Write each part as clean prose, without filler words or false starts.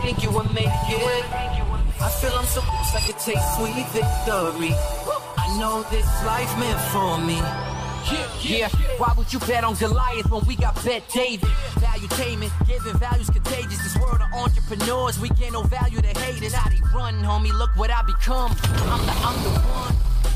think you would make it. I feel I'm so close, I could taste sweet victory. I know this life meant for me. Yeah, why would you bet on Goliath when we got Bet David? Valuetainment, giving value's contagious. This world of entrepreneurs, we get no value to haters. How they run, homie, look what I become. I'm the one.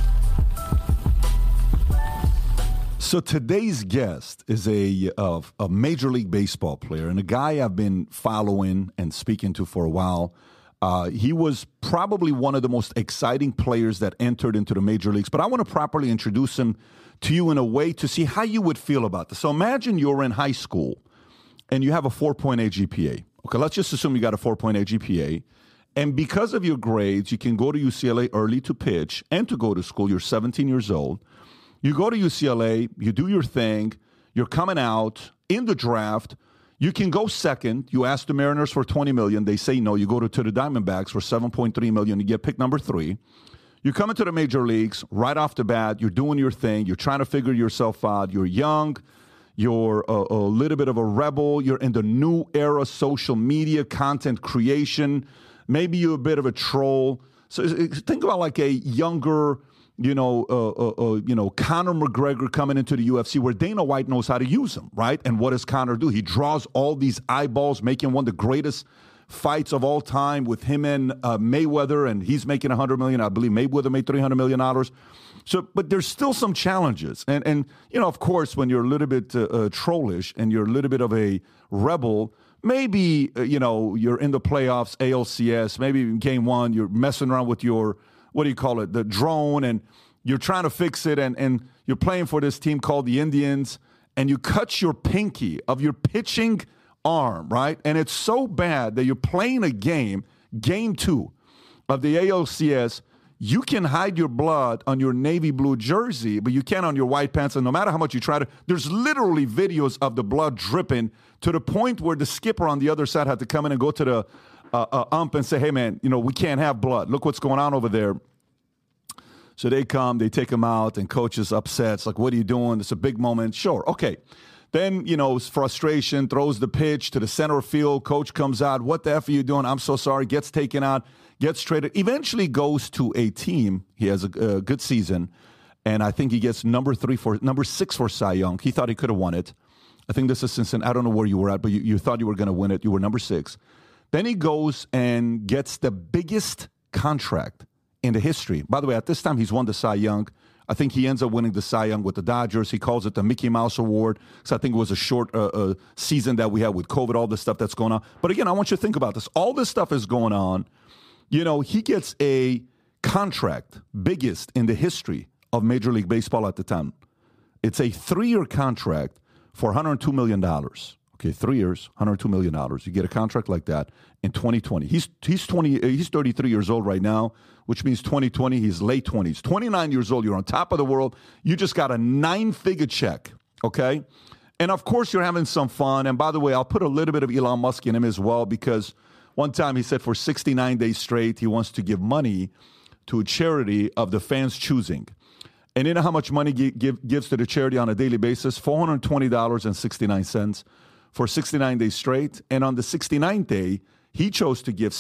So today's guest is a Major League Baseball player and a guy I've been following and speaking to for a while. He was probably one of the most exciting players that entered into the major leagues, but I want to properly introduce him to you in a way to see how you would feel about this. So imagine you're in high school and you have a 4.8 GPA. Okay, let's just assume you got a 4.8 GPA. And because of your grades, you can go to UCLA early to pitch and to go to school. You're 17 years old. You go to UCLA, you do your thing, you're coming out in the draft. You can go second. You ask the Mariners for $20 million. They say no. You go to the Diamondbacks for $7.3 million. You get pick number 3. You come into the major leagues right off the bat. You're doing your thing. You're trying to figure yourself out. You're young. You're a little bit of a rebel. You're in the new era, social media, content creation. Maybe you're a bit of a troll. So think about like a younger, Conor McGregor coming into the UFC where Dana White knows how to use him, right? And what does Conor do? He draws all these eyeballs, making one of the greatest fights of all time with him and Mayweather, and he's making $100 million. I believe Mayweather made $300 million. So, but there's still some challenges. And of course, when you're a little bit trollish and you're a little bit of a rebel, maybe, you're in the playoffs, ALCS, maybe in game 1, you're messing around with your, the drone, and you're trying to fix it, and you're playing for this team called the Indians, and you cut your pinky of your pitching arm, right? And it's so bad that you're playing a game 2 of the ALCS. You can hide your blood on your navy blue jersey, but you can't on your white pants. And no matter how much you try to, there's literally videos of the blood dripping to the point where the skipper on the other side had to come in and go to the ump and say, hey, man, we can't have blood. Look what's going on over there. So they come, they take him out, and coach is upset. It's like, what are you doing? It's a big moment. Sure, okay. Then, frustration, throws the pitch to the center field. Coach comes out. What the F are you doing? I'm so sorry. Gets taken out, gets traded. Eventually goes to a team. He has a good season. And I think he gets number 6 for Cy Young. He thought he could have won it. I think this is Cincinnati. I don't know where you were at, but you thought you were going to win it. You were number 6. Then he goes and gets the biggest contract in the history. By the way, at this time, he's won the Cy Young. I think he ends up winning the Cy Young with the Dodgers. He calls it the Mickey Mouse Award. So I think it was a short season that we had with COVID, all this stuff that's going on. But again, I want you to think about this. All this stuff is going on. He gets a contract, biggest in the history of Major League Baseball at the time. It's a 3-year contract for $102 million. Okay, 3 years, $102 million. You get a contract like that in 2020. He's 33 years old right now, which means 2020, he's late 20s. 29 years old, you're on top of the world. You just got a 9-figure check, okay? And, of course, you're having some fun. And, by the way, I'll put a little bit of Elon Musk in him as well, because one time he said for 69 days straight he wants to give money to a charity of the fans' choosing. And you know how much money gives to the charity on a daily basis? $420.69 for 69 days straight. And on the 69th day, he chose to give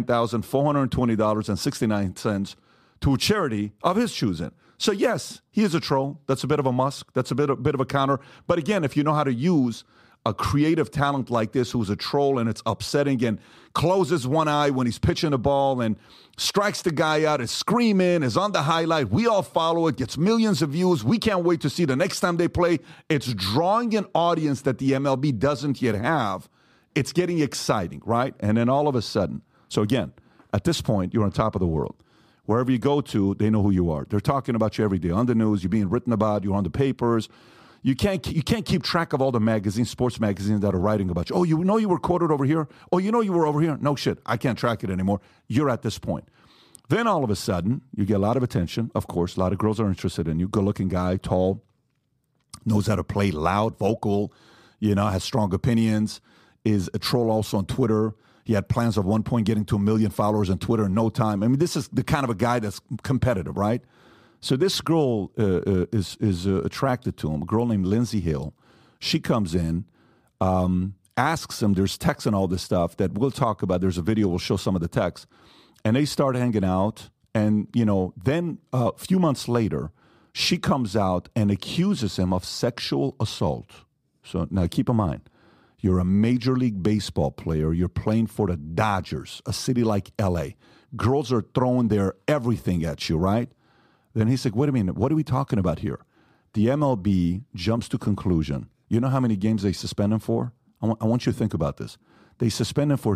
$69,420.69 to a charity of his choosing. So, yes, he is a troll. That's a bit of a Musk. That's a bit of a counter. But again, if you know how to use a creative talent like this who's a troll and it's upsetting and closes one eye when he's pitching the ball and strikes the guy out, is screaming, is on the highlight. We all follow it, gets millions of views. We can't wait to see the next time they play. It's drawing an audience that the MLB doesn't yet have. It's getting exciting, right? And then all of a sudden, so again, at this point, you're on top of the world. Wherever you go to, they know who you are. They're talking about you every day on the news. You're being written about. You're on the papers. You can't keep track of all the magazines, sports magazines that are writing about you. Oh, you know you were quoted over here? Oh, you know you were over here? No shit. I can't track it anymore. You're at this point. Then all of a sudden, you get a lot of attention. Of course, a lot of girls are interested in you. Good-looking guy, tall, knows how to play loud, vocal, has strong opinions, is a troll also on Twitter. He had plans of one point getting to 1 million followers on Twitter in no time. I mean, this is the kind of a guy that's competitive, right? So this girl is attracted to him, a girl named Lindsay Hill. She comes in, asks him, there's text and all this stuff that we'll talk about. There's a video, we'll show some of the text. And they start hanging out. And, then a few months later, she comes out and accuses him of sexual assault. So now keep in mind, you're a Major League Baseball player. You're playing for the Dodgers, a city like L.A. Girls are throwing their everything at you, right? Then he's like, wait a minute, what are we talking about here? The MLB jumps to conclusion. You know how many games they suspend him for? I want you to think about this. They suspend him for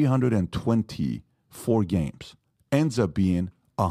324 games. Ends up being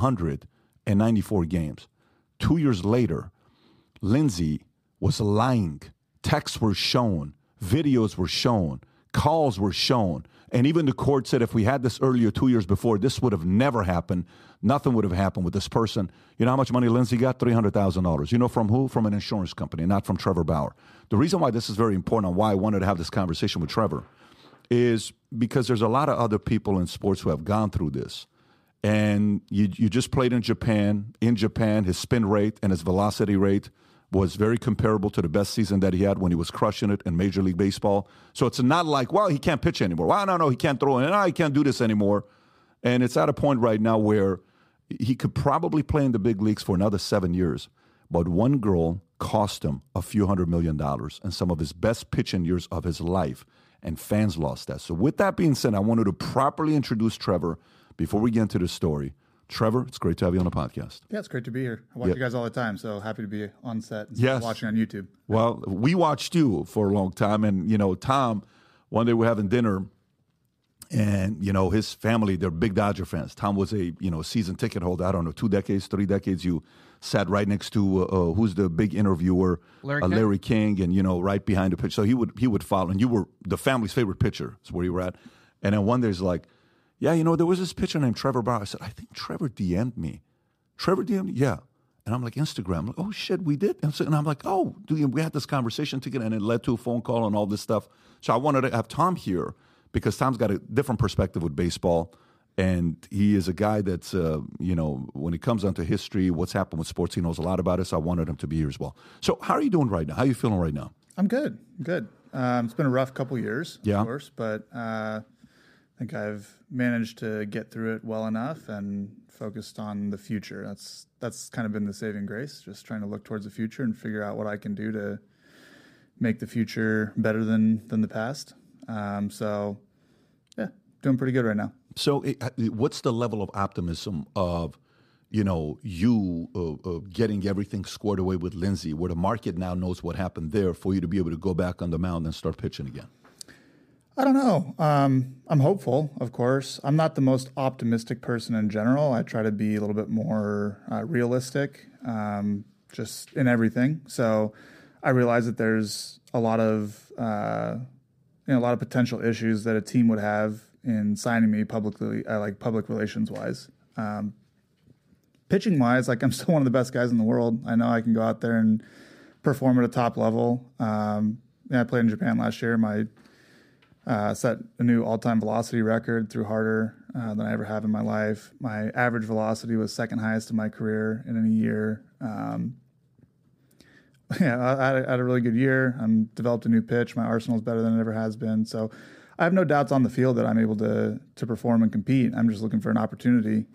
194 games. 2 years later, Lindsay was lying. Texts were shown. Videos were shown. Calls were shown. And even the court said if we had this earlier 2 years before, this would have never happened. Nothing would have happened with this person. You know how much money Lindsay got? $300,000. You know from who? From an insurance company, not from Trevor Bauer. The reason why this is very important and why I wanted to have this conversation with Trevor is because there's a lot of other people in sports who have gone through this. And you just played in Japan. In Japan, his spin rate and his velocity rate was very comparable to the best season that he had when he was crushing it in Major League Baseball. So it's not like, well, he can't pitch anymore. Well, no, he can't throw it. No, he can't do this anymore. And it's at a point right now where he could probably play in the big leagues for another 7 years. But one girl cost him a few $100 million and some of his best pitching years of his life. And fans lost that. So with that being said, I wanted to properly introduce Trevor before we get into the story. Trevor, it's great to have you on the podcast. Yeah, it's great to be here. I watch you guys all the time, so happy to be on set and watching on YouTube. Well, we watched you for a long time, and, Tom, one day we're having dinner, and, his family, they're big Dodger fans. Tom was a, season ticket holder, I don't know, 2 decades, 3 decades. You sat right next to, who's the big interviewer? Larry King, and, right behind the pitch. So he would follow, and you were the family's favorite pitcher is where you were at. And then one day he's like, yeah, there was this pitcher named Trevor Bauer. I said, I think Trevor DM'd me. Trevor DM'd me? Yeah. And I'm like, Instagram. I'm like, oh, shit, we did? And I'm like, oh, we had this conversation together, and it led to a phone call and all this stuff. So I wanted to have Tom here because Tom's got a different perspective with baseball, and he is a guy that's, when it comes down to history, what's happened with sports, he knows a lot about it, so I wanted him to be here as well. So how are you doing right now? How are you feeling right now? I'm good. It's been a rough couple years, of course, but I think I've managed to get through it well enough and focused on the future. That's kind of been the saving grace, just trying to look towards the future and figure out what I can do to make the future better than the past. So, yeah, doing pretty good right now. So what's the level of optimism of, you getting everything squared away with Lindsay, where the market now knows what happened there for you to be able to go back on the mound and start pitching again? I don't know. I'm hopeful, of course. I'm not the most optimistic person in general. I try to be a little bit more realistic, just in everything. So I realize that there's a lot of potential issues that a team would have in signing me publicly, like public relations wise. Pitching wise, like I'm still one of the best guys in the world. I know I can go out there and perform at a top level. I played in Japan last year. Set a new all-time velocity record, threw harder than I ever have in my life. My average velocity was second highest in my career in any year. I had a really good year. Developed a new pitch. My arsenal is better than it ever has been. So I have no doubts on the field that I'm able to perform and compete. I'm just looking for an opportunity.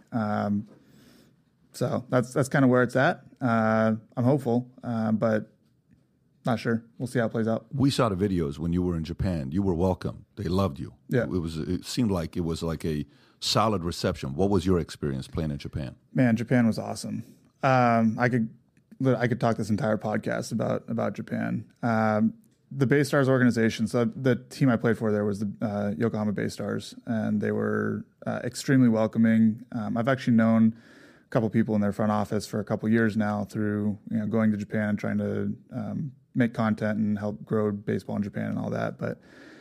So that's kind of where it's at. I'm hopeful, but not sure. We'll see how it plays out. We saw the videos when you were in Japan. You were welcome. They loved you. Yeah. It seemed like it was like a solid reception. What was your experience playing in Japan? Man, Japan was awesome. I could talk this entire podcast about Japan. The Bay Stars organization, so the team I played for there was the Yokohama Bay Stars, and they were extremely welcoming. I've actually known a couple people in their front office for a couple years now through going to Japan and trying to make content and help grow baseball in Japan and all that. But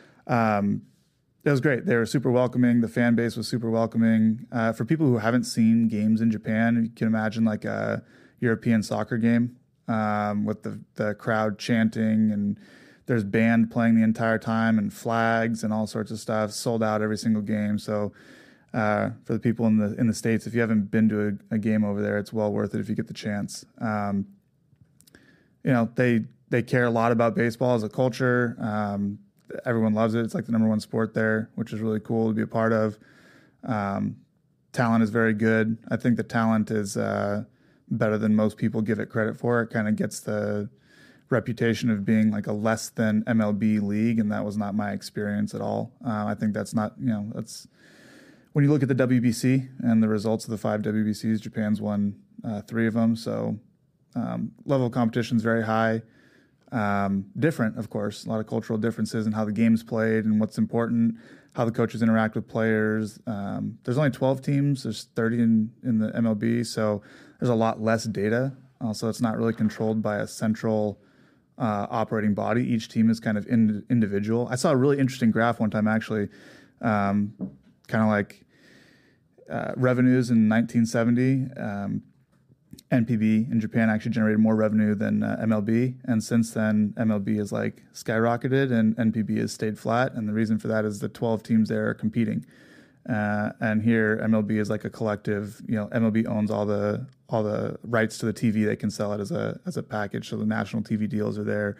it was great. They were super welcoming. The fan base was super welcoming. For people who haven't seen games in Japan, you can imagine like a European soccer game with the crowd chanting, and there's band playing the entire time and flags and all sorts of stuff, sold out every single game. So for the people in the States, if you haven't been to a game over there, it's well worth it if you get the chance. They care a lot about baseball as a culture. everyone loves it. It's like the number one sport there, which is really cool to be a part of. Talent is very good. I think the talent is better than most people give it credit for. It kind of gets the reputation of being like a less than MLB league, and that was not my experience at all. I think that's not, that's when you look at the WBC and the results of the 5 WBCs, Japan's won 3 of them. So level of competition is very high. Different, of course, a lot of cultural differences in how the game's played and what's important, how the coaches interact with players. There's only 12 teams. There's 30 in the MLB, so there's a lot less data. Also, it's not really controlled by a central operating body. Each team is kind of individual. I saw a really interesting graph one time, actually, kind of like revenues in 1970. NPB in Japan actually generated more revenue than MLB, and since then MLB has like skyrocketed and NPB has stayed flat. And the reason for that is the 12 teams there are competing, and here MLB is like a collective. MLB owns all the rights to the TV. They can sell it as a package, so the national TV deals are there.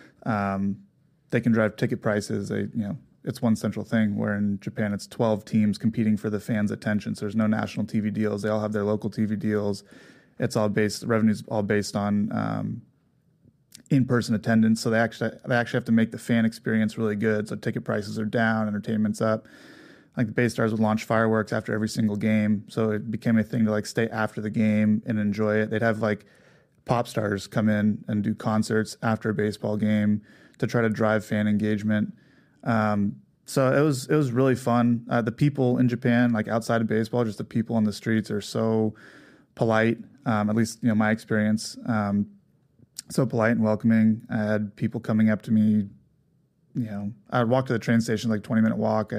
They can drive ticket prices. It's one central thing. Where in Japan it's 12 teams competing for the fans' attention. So there's no national TV deals. They all have their local TV deals. It's all based. Revenue's all based on in-person attendance. So they actually have to make the fan experience really good. So ticket prices are down, entertainment's up. Like the Bay Stars would launch fireworks after every single game, so it became a thing to like stay after the game and enjoy it. They'd have like pop stars come in and do concerts after a baseball game to try to drive fan engagement. So it was really fun. The people in Japan, like outside of baseball, just the people on the streets are so polite. At least my experience, so polite and welcoming. I had people coming up to me. I'd walk to the train station, like 20-minute walk.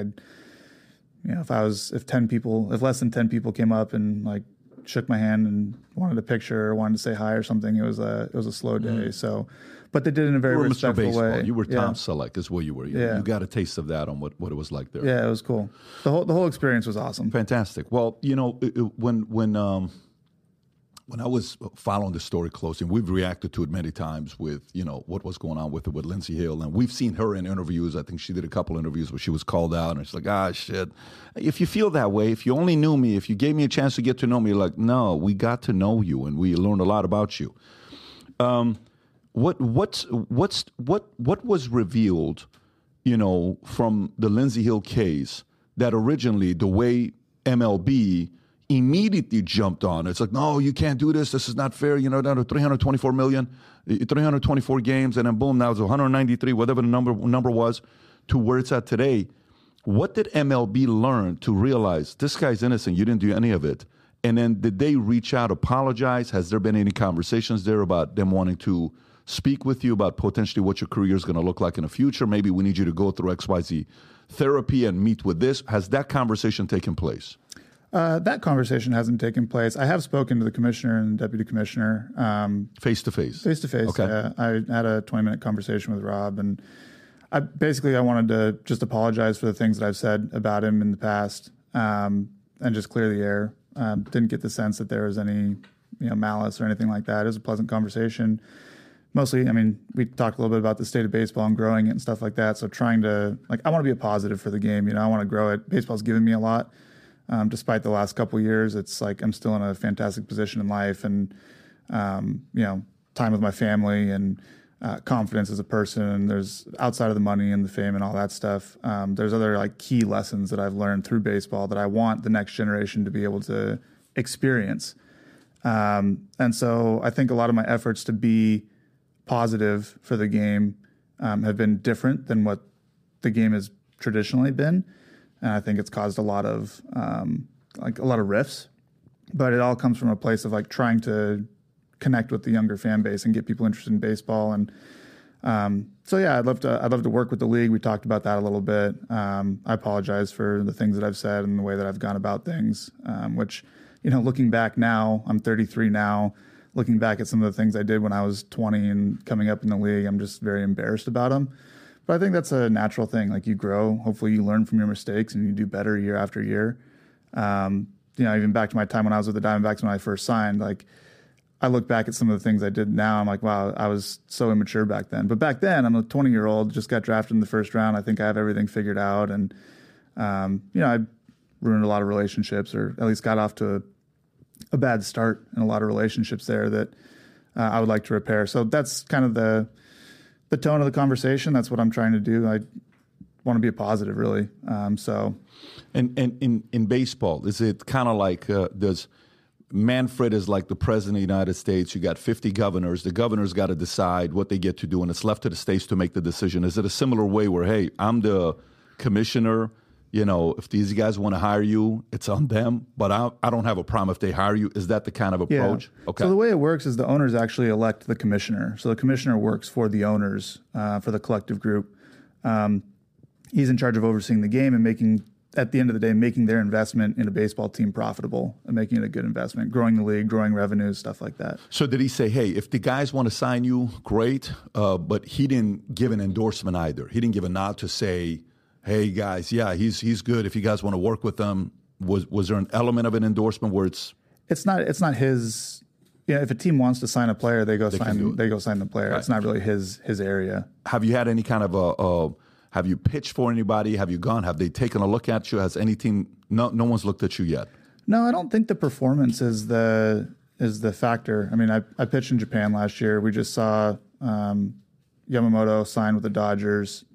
If less than 10 people came up and like shook my hand and wanted a picture or wanted to say hi or something, it was a slow day. So, but they did it in a very respectful way. You were Tom Selleck, is where you were. You got a taste of that on what it was like there. Yeah, it was cool. The whole experience was awesome. Fantastic. Well, when I was following the story closely, and we've reacted to it many times with, what was going on with Lindsey Hill. And we've seen her in interviews. I think she did a couple interviews where she was called out and she's like, shit. If you feel that way, if you only knew me, if you gave me a chance to get to know me, like, no, we got to know you and we learned a lot about you. What was revealed, from the Lindsey Hill case that originally the way MLB immediately jumped on. It's like, no, you can't do this. This is not fair. Down to 324 million, 324 games, and then boom, now it's 193, whatever the number was, to where it's at today. What did MLB learn to realize this guy's innocent? You didn't do any of it. And then did they reach out, apologize? Has there been any conversations there about them wanting to speak with you about potentially what your career is going to look like in the future? Maybe we need you to go through XYZ therapy and meet with this. Has that conversation taken place? That conversation hasn't taken place. I have spoken to the commissioner and the deputy commissioner. Face to face? Face to face. Okay. I had a 20-minute conversation with Rob, and I wanted to just apologize for the things that I've said about him in the past, and just clear the air. Didn't get the sense that there was any malice or anything like that. It was a pleasant conversation. Mostly, we talked a little bit about the state of baseball and growing it and stuff like that. So trying to, I want to be a positive for the game. I want to grow it. Baseball's given me a lot. Despite the last couple of years, it's like I'm still in a fantastic position in life, and time with my family and confidence as a person. And there's outside of the money and the fame and all that stuff. There's other like key lessons that I've learned through baseball that I want the next generation to be able to experience. And so I think a lot of my efforts to be positive for the game have been different than what the game has traditionally been. And I think it's caused a lot of rifts, but it all comes from a place of like trying to connect with the younger fan base and get people interested in baseball. And I'd love to work with the league. We talked about that a little bit. I apologize for the things that I've said and the way that I've gone about things, which, looking back now, I'm 33 now. Looking back at some of the things I did when I was 20 and coming up in the league, I'm just very embarrassed about them. But I think that's a natural thing. Like you grow, hopefully you learn from your mistakes and you do better year after year. Even back to my time when I was with the Diamondbacks when I first signed, like I look back at some of the things I did now. I'm like, wow, I was so immature back then. But back then, I'm a 20-year-old, just got drafted in the first round. I think I have everything figured out. And, I ruined a lot of relationships, or at least got off to a bad start in a lot of relationships there that I would like to repair. So that's kind of the tone of the conversation. That's what I'm trying to do. I want to be a positive, really. And in baseball, is it kind of like does Manfred is like the president of the United States? You got 50 governors. The governors got to decide what they get to do, and it's left to the states to make the decision. Is it a similar way where, hey, I'm the commissioner? If these guys want to hire you, it's on them, but I don't have a problem if they hire you. Is that the kind of approach? Yeah. Okay. So the way it works is the owners actually elect the commissioner. So the commissioner works for the owners, for the collective group. He's in charge of overseeing the game and at the end of the day, making their investment in a baseball team profitable and making it a good investment, growing the league, growing revenues, stuff like that. So did he say, hey, if the guys want to sign you, great, but he didn't give an endorsement either. He didn't give a nod to say, hey, guys, yeah, he's good. If you guys want to work with him, was there an element of an endorsement where it's not his? If a team wants to sign a player, they go sign the player. Right. It's not really his area. Have you had any kind of have you pitched for anybody? Have you gone? Have they taken a look at you? Has any team? No one's looked at you yet. No, I don't think the performance is the factor. I mean, I pitched in Japan last year. We just saw Yamamoto sign with the Dodgers.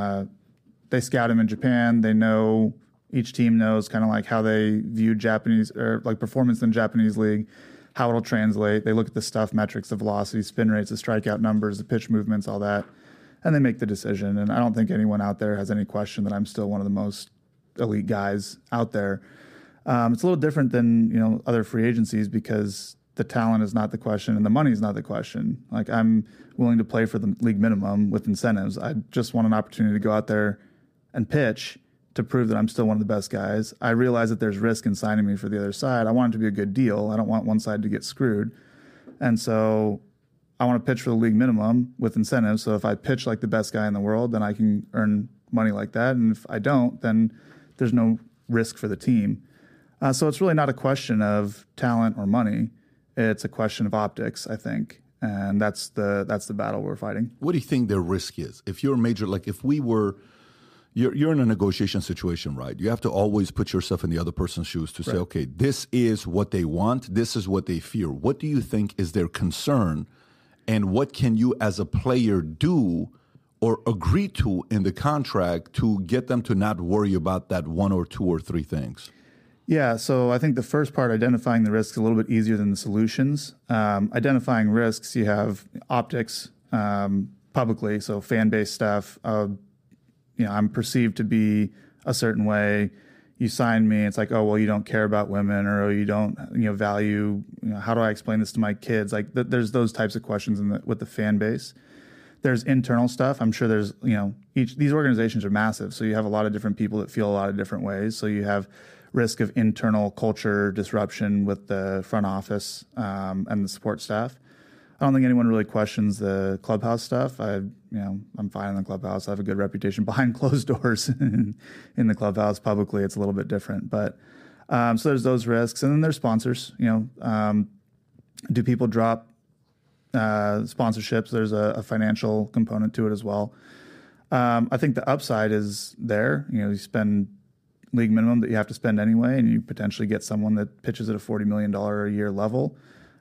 They scout him in Japan. They know, each team knows kind of like how they view Japanese, or like performance in the Japanese league, how it'll translate. They look at the stuff metrics, the velocity, spin rates, the strikeout numbers, the pitch movements, all that, and they make the decision. And I don't think anyone out there has any question that I'm still one of the most elite guys out there. It's a little different than, other free agencies, because the talent is not the question and the money is not the question. Like, I'm willing to play for the league minimum with incentives. I just want an opportunity to go out there and pitch to prove that I'm still one of the best guys. I realize that there's risk in signing me for the other side. I want it to be a good deal. I don't want one side to get screwed. And so I want to pitch for the league minimum with incentives. So if I pitch like the best guy in the world, then I can earn money like that. And if I don't, then there's no risk for the team. So it's really not a question of talent or money. It's a question of optics, I think. And that's the battle we're fighting. What do you think their risk is? If you're a major, like if we were... You're in a negotiation situation, right? You have to always put yourself in the other person's shoes to say, okay, this is what they want. This is what they fear. What do you think is their concern? And what can you as a player do or agree to in the contract to get them to not worry about that one or two or three things? Yeah, so I think the first part, identifying the risks, is a little bit easier than the solutions. Identifying risks, you have optics publicly, so fan-based stuff. I'm perceived to be a certain way. You sign me, it's like, oh, well, you don't care about women, or oh, you don't, value, how do I explain this to my kids? Like, there's those types of questions with the fan base. There's internal stuff. I'm sure there's, these organizations are massive, so you have a lot of different people that feel a lot of different ways. So you have risk of internal culture disruption with the front office and the support staff. I don't think anyone really questions the clubhouse stuff. I'm fine in the clubhouse. I have a good reputation behind closed doors. In the clubhouse, publicly, it's a little bit different. But so there's those risks, and then there's sponsors. Do people drop sponsorships? There's a financial component to it as well. I think the upside is there. You spend league minimum that you have to spend anyway, and you potentially get someone that pitches at a $40 million a year level.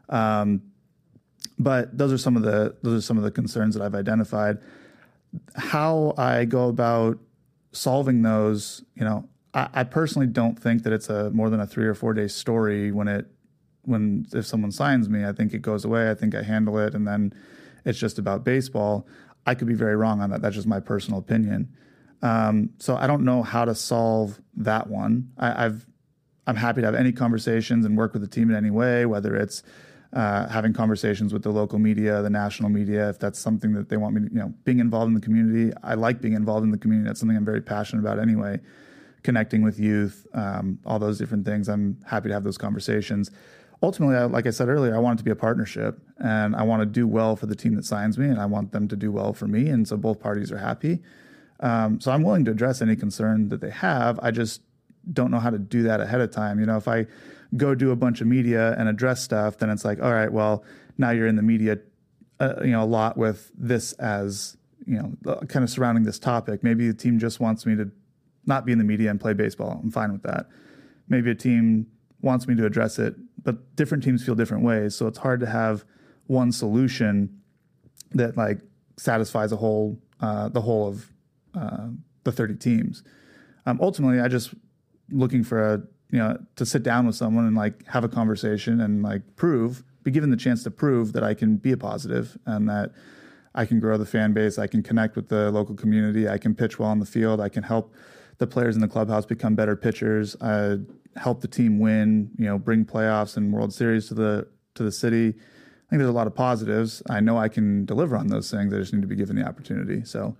But those are some of the concerns that I've identified. How I go about solving those, I personally don't think that it's more than a 3 or 4 day story if someone signs me. I think it goes away. I think I handle it, and then it's just about baseball. I could be very wrong on that. That's just my personal opinion. So I don't know how to solve that one. I'm happy to have any conversations and work with the team in any way, whether it's having conversations with the local media, the national media, if that's something that they want me to, being involved in the community. I like being involved in the community. That's something I'm very passionate about anyway. Connecting with youth, all those different things. I'm happy to have those conversations. Ultimately, like I said earlier, I want it to be a partnership, and I want to do well for the team that signs me, and I want them to do well for me. And so both parties are happy. So I'm willing to address any concern that they have. I just don't know how to do that ahead of time. If I go do a bunch of media and address stuff, then it's like, all right, well, now you're in the media, a lot with this as, kind of surrounding this topic. Maybe the team just wants me to not be in the media and play baseball. I'm fine with that. Maybe a team wants me to address it, but different teams feel different ways. So it's hard to have one solution that like satisfies the whole of the 30 teams. Ultimately, I just looking for to sit down with someone and like have a conversation and like be given the chance to prove that I can be a positive and that I can grow the fan base. I can connect with the local community. I can pitch well on the field. I can help the players in the clubhouse become better pitchers. Help the team win. Bring playoffs and World Series to the city. I think there's a lot of positives. I know I can deliver on those things. I just need to be given the opportunity. So,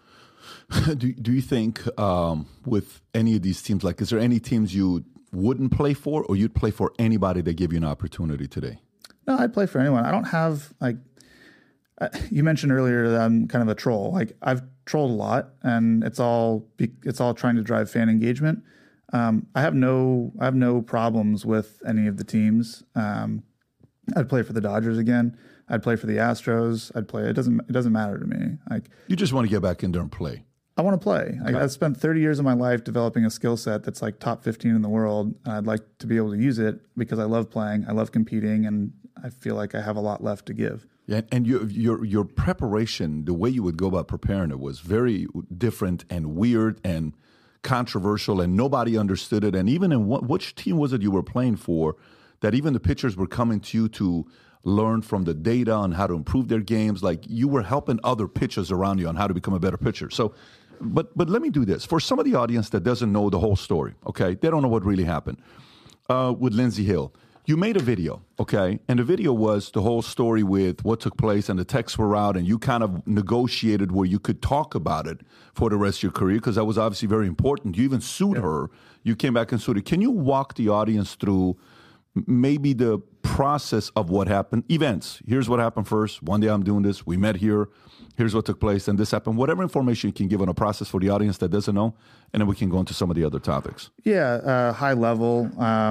do you think with any of these teams, like, is there any teams you wouldn't play for, or you'd play for anybody that give you an opportunity today? No, I'd play for anyone. I don't have like. You mentioned earlier that I'm kind of a troll. Like I've trolled a lot, and it's all trying to drive fan engagement. I have no problems with any of the teams. I'd play for the Dodgers again. I'd play for the Astros. I'd play. It doesn't matter to me. Like you just want to get back in there and play. I want to play. Okay. I've spent 30 years of my life developing a skill set that's like top 15 in the world. And I'd like to be able to use it because I love playing. I love competing, and I feel like I have a lot left to give. Yeah, and your preparation, the way you would go about preparing it, was very different and weird and controversial, and nobody understood it. And even in which team was it you were playing for, that even the pitchers were coming to you to learn from the data on how to improve their games. Like you were helping other pitchers around you on how to become a better pitcher. So, but let me do this for some of the audience that doesn't know the whole story. Okay, they don't know what really happened with Lindsey Hill. You made a video, okay? And the video was the whole story with what took place, and the texts were out, and you kind of negotiated where you could talk about it for the rest of your career, because that was obviously very important. You even sued her. You came back and sued her. Can you walk the audience through maybe the process of what happened? Events. Here's what happened first. One day I'm doing this. We met here. Here's what took place, and this happened. Whatever information you can give on a process for the audience that doesn't know, and then we can go into some of the other topics. Yeah, high level.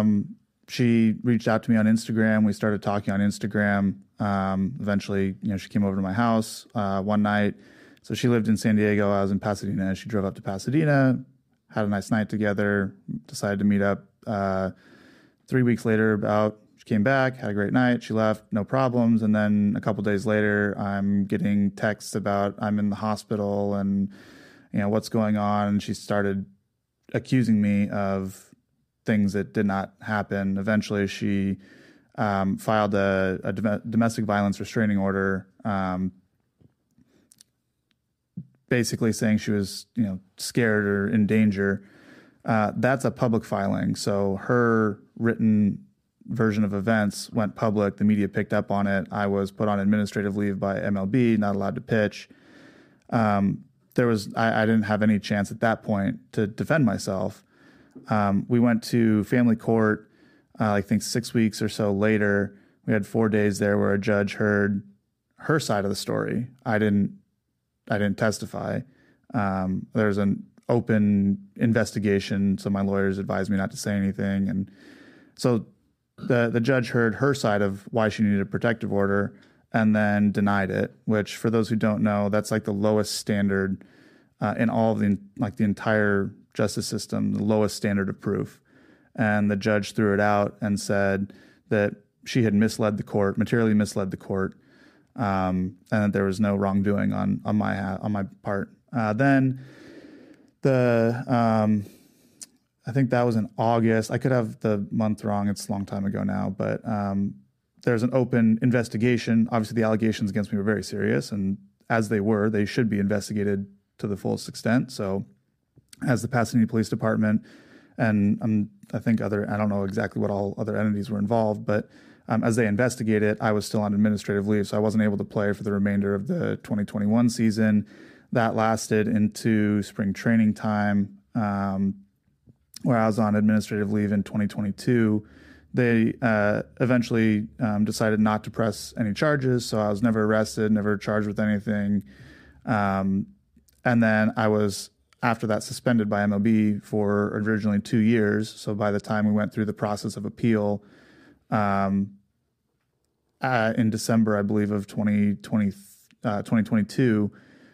She reached out to me on Instagram. We started talking on Instagram. Eventually, she came over to my house one night. So she lived in San Diego. I was in Pasadena. She drove up to Pasadena, had a nice night together, decided to meet up. 3 weeks later, she came back, had a great night. She left, no problems. And then a couple days later, I'm getting texts about I'm in the hospital and, what's going on. And she started accusing me of things that did not happen. Eventually, she filed a domestic violence restraining order, basically saying she was, scared or in danger. That's a public filing. So her written version of events went public. The media picked up on it. I was put on administrative leave by MLB, not allowed to pitch. I didn't have any chance at that point to defend myself. We went to family court, I think 6 weeks or so later. We had 4 days there where a judge heard her side of the story. I didn't testify. There was an open investigation, so my lawyers advised me not to say anything. And so the judge heard her side of why she needed a protective order and then denied it, which for those who don't know, that's like the lowest standard in all of the entire justice system, the lowest standard of proof. And the judge threw it out and said that she had materially misled the court, and that there was no wrongdoing on my part. Then I think that was in August. I could have the month wrong. It's a long time ago now, but there's an open investigation. Obviously, the allegations against me were very serious, and as they should be investigated to the fullest extent. So as the Pasadena Police Department and I think I don't know exactly what all other entities were involved, but as they investigate it, I was still on administrative leave, so I wasn't able to play for the remainder of the 2021 season. That lasted into spring training time, where I was on administrative leave in 2022. They eventually decided not to press any charges, so I was never arrested, never charged with anything. And then I was after that suspended by MLB for originally 2 years. So by the time we went through the process of appeal in December, I believe, of 2022,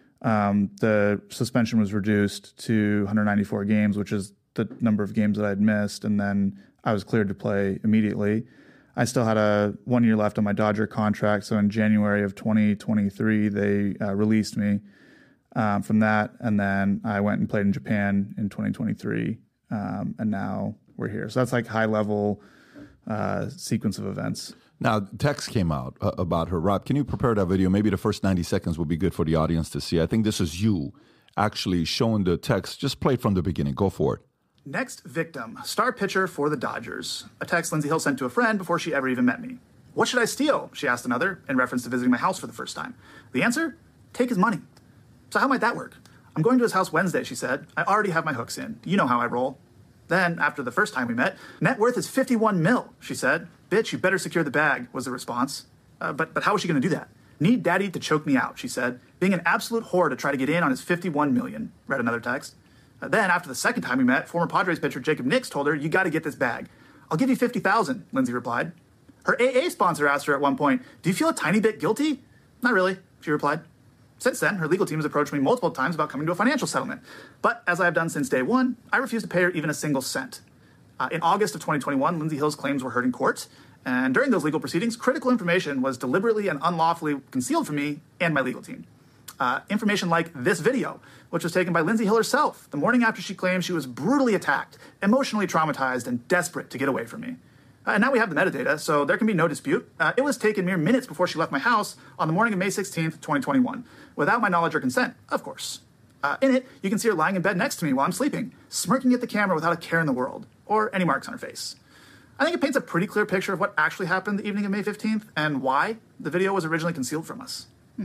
the suspension was reduced to 194 games, which is the number of games that I'd missed. And then I was cleared to play immediately. I still had 1 year left on my Dodger contract. So in January of 2023, they released me from that. And then I went and played in Japan in 2023. And now we're here. So that's like high level sequence of events. Now, text came out about her. Rob, can you prepare that video? Maybe the first 90 seconds would be good for the audience to see. I think this is you actually showing the text. Just play it from the beginning. Go for it. Next victim, star pitcher for the Dodgers. A text Lindsey Hill sent to a friend before she ever even met me. What should I steal? She asked another in reference to visiting my house for the first time. The answer? Take his money. So how might that work? I'm going to his house Wednesday, she said. I already have my hooks in. You know how I roll. Then, after the first time we met, net worth is 51 mil, she said. Bitch, you better secure the bag, was the response. But how is she going to do that? Need daddy to choke me out, she said. Being an absolute whore to try to get in on his 51 million, read another text. Then, after the second time we met, former Padres pitcher Jacob Nix told her, you got to get this bag. I'll give you 50,000, Lindsey replied. Her AA sponsor asked her at one point, do you feel a tiny bit guilty? Not really, she replied. Since then, her legal team has approached me multiple times about coming to a financial settlement. But as I have done since day one, I refuse to pay her even a single cent. In August of 2021, Lindsey Hill's claims were heard in court. And during those legal proceedings, critical information was deliberately and unlawfully concealed from me and my legal team. Information like this video, which was taken by Lindsey Hill herself the morning after she claimed she was brutally attacked, emotionally traumatized, and desperate to get away from me. And now we have the metadata, so there can be no dispute. It was taken mere minutes before she left my house on the morning of May 16th, 2021, without my knowledge or consent, of course. In it, you can see her lying in bed next to me while I'm sleeping, smirking at the camera without a care in the world, or any marks on her face. I think it paints a pretty clear picture of what actually happened the evening of May 15th and why the video was originally concealed from us.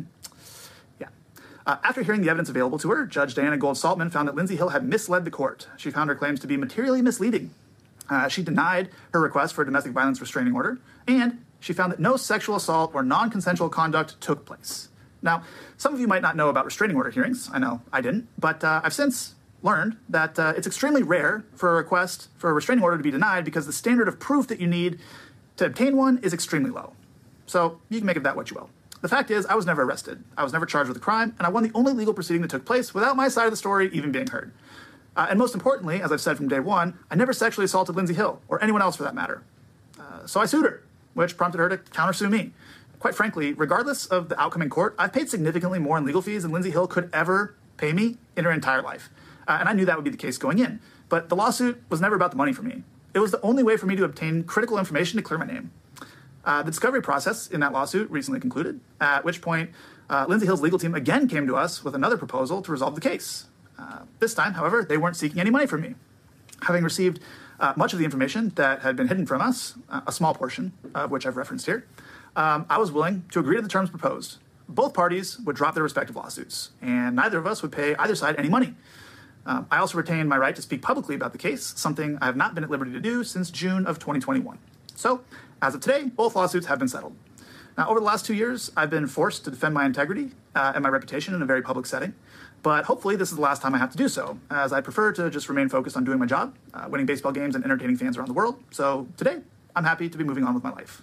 After hearing the evidence available to her, Judge Diana Gold-Saltman found that Lindsey Hill had misled the court. She found her claims to be materially misleading. She denied her request for a domestic violence restraining order, and she found that no sexual assault or non-consensual conduct took place. Now, some of you might not know about restraining order hearings. I know I didn't, but I've since learned that it's extremely rare for a request for a restraining order to be denied because the standard of proof that you need to obtain one is extremely low. So you can make of that what you will. The fact is, I was never arrested. I was never charged with a crime, and I won the only legal proceeding that took place without my side of the story even being heard. And most importantly, as I've said from day one, I never sexually assaulted Lindsey Hill, or anyone else for that matter. So I sued her, which prompted her to countersue me. Quite frankly, regardless of the outcome in court, I've paid significantly more in legal fees than Lindsey Hill could ever pay me in her entire life. And I knew that would be the case going in. But the lawsuit was never about the money for me. It was the only way for me to obtain critical information to clear my name. The discovery process in that lawsuit recently concluded, at which point Lindsey Hill's legal team again came to us with another proposal to resolve the case. This time, however, they weren't seeking any money from me. Having received much of the information that had been hidden from us, a small portion of which I've referenced here, I was willing to agree to the terms proposed. Both parties would drop their respective lawsuits, and neither of us would pay either side any money. I also retained my right to speak publicly about the case, something I have not been at liberty to do since June of 2021. So, as of today, both lawsuits have been settled. Now, over the last 2 years, I've been forced to defend my integrity and my reputation in a very public setting. But hopefully this is the last time I have to do so, as I prefer to just remain focused on doing my job, winning baseball games and entertaining fans around the world. So today, I'm happy to be moving on with my life.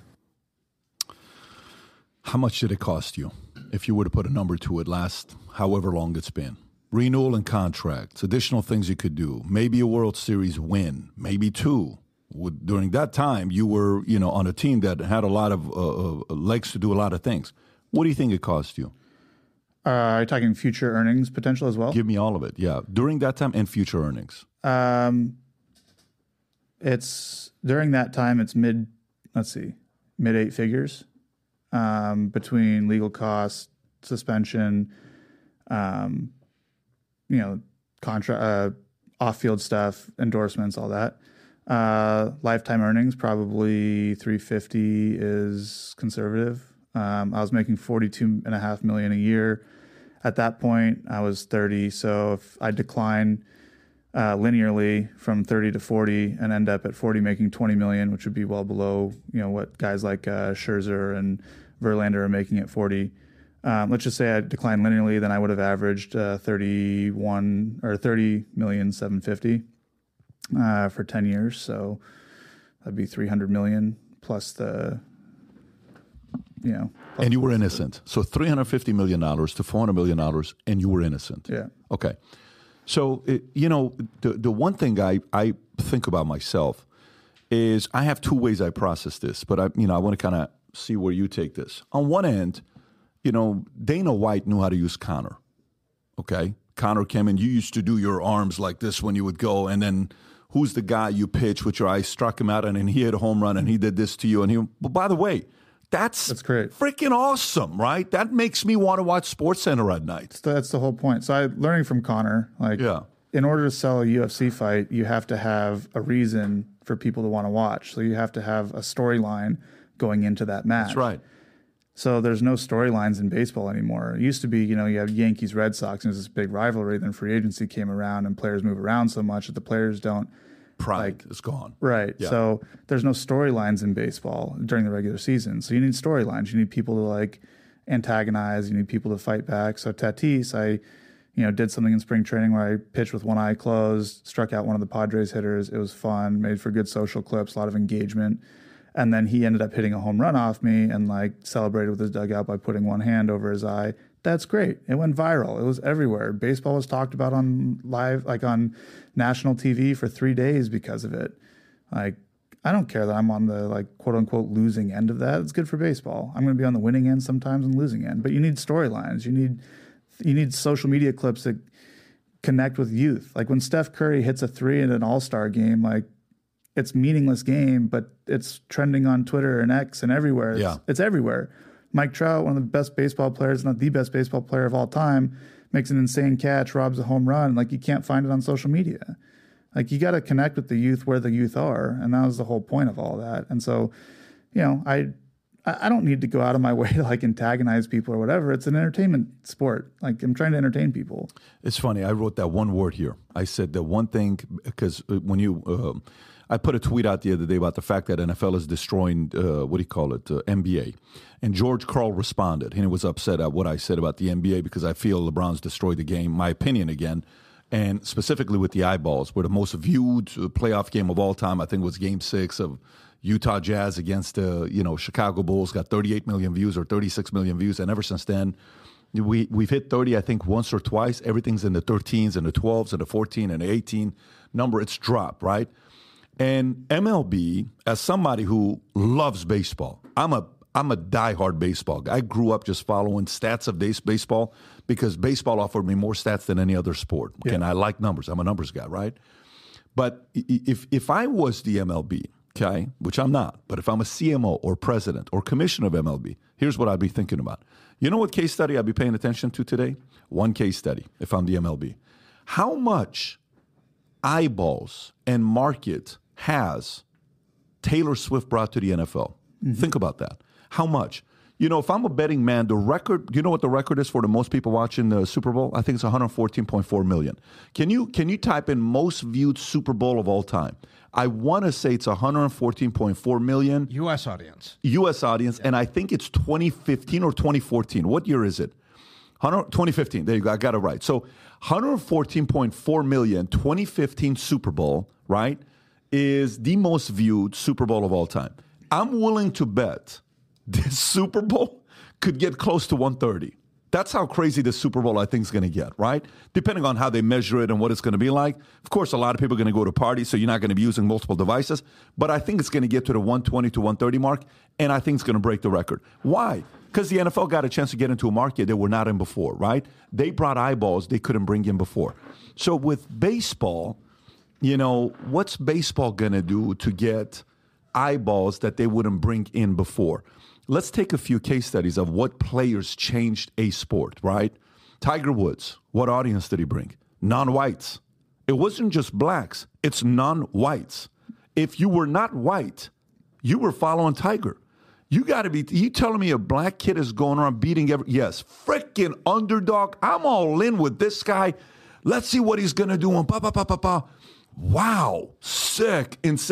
How much did it cost you? If you were to put a number to it, last however long it's been. Renewal and contracts, additional things you could do, maybe a World Series win, maybe two. During that time, you were, on a team that had a lot of legs to do a lot of things. What do you think it cost you? Are you talking future earnings potential as well? Give me all of it, yeah. During that time and future earnings. It's during that time, it's mid 8 figures between legal costs, suspension, contract, off-field stuff, endorsements, all that. Lifetime earnings, probably 350 is conservative. I was making $42.5 million a year. At that point, I was 30. So if I decline linearly from 30 to 40 and end up at 40 making 20 million, which would be well below what guys like Scherzer and Verlander are making at 40, let's just say I declined linearly, then I would have averaged 30,750 for 10 years. So that'd be 300 million plus the, And you were innocent. So $350 million to $400 million, and you were innocent. Yeah. Okay. So, the one thing I think about myself is I have two ways I process this, but I want to kind of see where you take this. On one end, Dana White knew how to use Connor. Okay? Connor came in. You used to do your arms like this when you would go, and then who's the guy you pitch with your eyes, struck him out, and then he hit a home run, and he did this to you. But by the way, that's great. Freaking awesome, right? That makes me want to watch SportsCenter at night. That's the whole point. So learning from Connor, in order to sell a UFC fight, you have to have a reason for people to want to watch. So you have to have a storyline going into that match. That's right. So there's no storylines in baseball anymore. It used to be, you have Yankees, Red Sox, and there's this big rivalry. Then free agency came around and players move around so much that the players don't. Pride is gone. Right. Yeah. So there's no storylines in baseball during the regular season. So you need storylines. You need people to antagonize. You need people to fight back. So Tatis, I did something in spring training where I pitched with one eye closed, struck out one of the Padres hitters. It was fun, made for good social clips, a lot of engagement. And then he ended up hitting a home run off me and celebrated with his dugout by putting one hand over his eye. That's great. It went viral. It was everywhere. Baseball was talked about on live, on national TV for 3 days because of it. I don't care that I'm on the quote unquote losing end of that. It's good for baseball. I'm going to be on the winning end sometimes and losing end. But you need storylines. You need social media clips that connect with youth. Like when Steph Curry hits a 3 in an All-Star game, it's meaningless game, but it's trending on Twitter and X and everywhere. It's everywhere. Mike Trout, one of the best baseball players, not the best baseball player of all time, makes an insane catch, robs a home run. You can't find it on social media. You got to connect with the youth where the youth are. And that was the whole point of all that. And so, I don't need to go out of my way to antagonize people or whatever. It's an entertainment sport. I'm trying to entertain people. It's funny. I wrote that one word here. I said the one thing, because when I put a tweet out the other day about the fact that NFL is destroying, NBA. And George Karl responded, and he was upset at what I said about the NBA because I feel LeBron's destroyed the game, my opinion again, and specifically with the eyeballs, where the most viewed playoff game of all time, I think, was Game 6 of Utah Jazz against Chicago Bulls, got 38 million views or 36 million views, and ever since then, we've hit 30, I think, once or twice. Everything's in the 13s and the 12s and the 14 and the 18 number. It's dropped, right? And MLB, as somebody who loves baseball, I'm a diehard baseball guy. I grew up just following stats of baseball because baseball offered me more stats than any other sport. Okay? Yeah. And I like numbers. I'm a numbers guy, right? But if I was the MLB, okay, which I'm not, but if I'm a CMO or president or commissioner of MLB, here's what I'd be thinking about. You know what case study I'd be paying attention to today? One case study, if I'm the MLB. How much eyeballs and market has Taylor Swift brought to the NFL? Mm-hmm. Think about that. How much? If I'm a betting man, the record, you know what the record is for the most people watching the Super Bowl? I think it's 114.4 million. Can you type in most viewed Super Bowl of all time? I want to say it's 114.4 million. U.S. audience. U.S. audience, yeah. And I think it's 2015 or 2014. What year is it? 2015. There you go. I got it right. So 114.4 million, 2015 Super Bowl, right, is the most viewed Super Bowl of all time. I'm willing to bet this Super Bowl could get close to 130. That's how crazy this Super Bowl, I think, is going to get, right? Depending on how they measure it and what it's going to be like. Of course, a lot of people are going to go to parties, so you're not going to be using multiple devices. But I think it's going to get to the 120 to 130 mark, and I think it's going to break the record. Why? Because the NFL got a chance to get into a market they were not in before, right? They brought eyeballs they couldn't bring in before. So with baseball, what's baseball going to do to get eyeballs that they wouldn't bring in before? Let's take a few case studies of what players changed a sport, right? Tiger Woods, what audience did he bring? Non-whites. It wasn't just blacks. It's non-whites. If you were not white, you were following Tiger. You telling me a black kid is going around beating yes, freaking underdog. I'm all in with this guy. Let's see what he's going to do. And wow, sick, insane.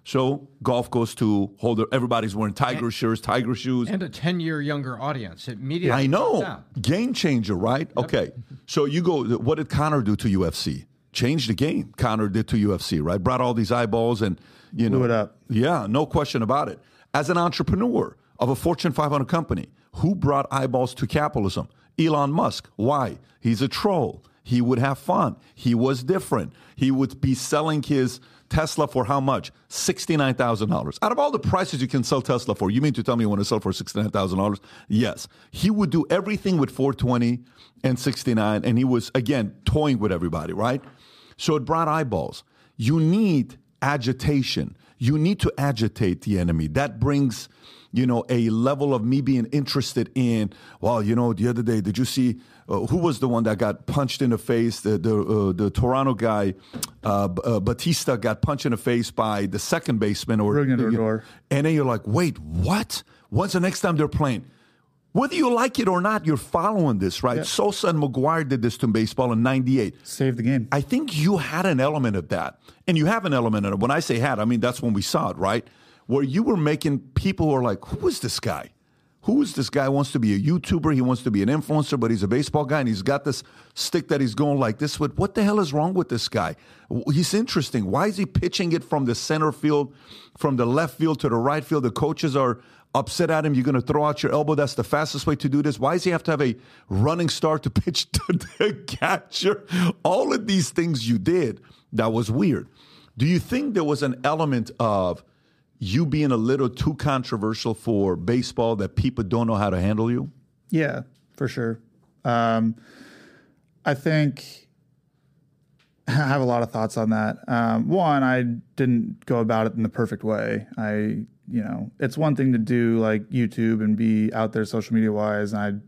So golf goes to Holder. Everybody's wearing Tiger shirts, Tiger shoes. And a 10-year younger audience. Immediately. I know. Game changer, right? Yep. Okay. So you go, what did Conor do to UFC? Changed the game. Conor did to UFC, right? Brought all these eyeballs and, blew it up. Yeah, no question about it. As an entrepreneur of a Fortune 500 company, who brought eyeballs to capitalism? Elon Musk. Why? He's a troll. He would have fun. He was different. He would be selling his Tesla for how much? $69,000. Out of all the prices you can sell Tesla for, you mean to tell me you want to sell for $69,000? Yes. He would do everything with 420 and 69, and he was, again, toying with everybody, right? So it brought eyeballs. You need agitation. You need to agitate the enemy. That brings, a level of me being interested in, well, the other day, did you see, who was the one that got punched in the face? The Toronto guy, Batista, got punched in the face by the second baseman. And then you're like, wait, what? When's the next time they're playing? Whether you like it or not, you're following this, right? Yeah. Sosa and McGuire did this to baseball in 98. Saved the game. I think you had an element of that. And you have an element of it. When I say had, I mean, that's when we saw it, right? Where you were making people who are like, who is this guy? Who is this guy? He wants to be a YouTuber. He wants to be an influencer, but he's a baseball guy, and he's got this stick that he's going like this with. What the hell is wrong with this guy? He's interesting. Why is he pitching it from the center field, from the left field to the right field? The coaches are upset at him. You're going to throw out your elbow. That's the fastest way to do this. Why does he have to have a running start to pitch to the catcher? All of these things you did, that was weird. Do you think there was an element of you being a little too controversial for baseball, that people don't know how to handle you? Yeah, for sure. I think I have a lot of thoughts on that. One, I didn't go about it in the perfect way. It's one thing to do like YouTube and be out there social media wise, and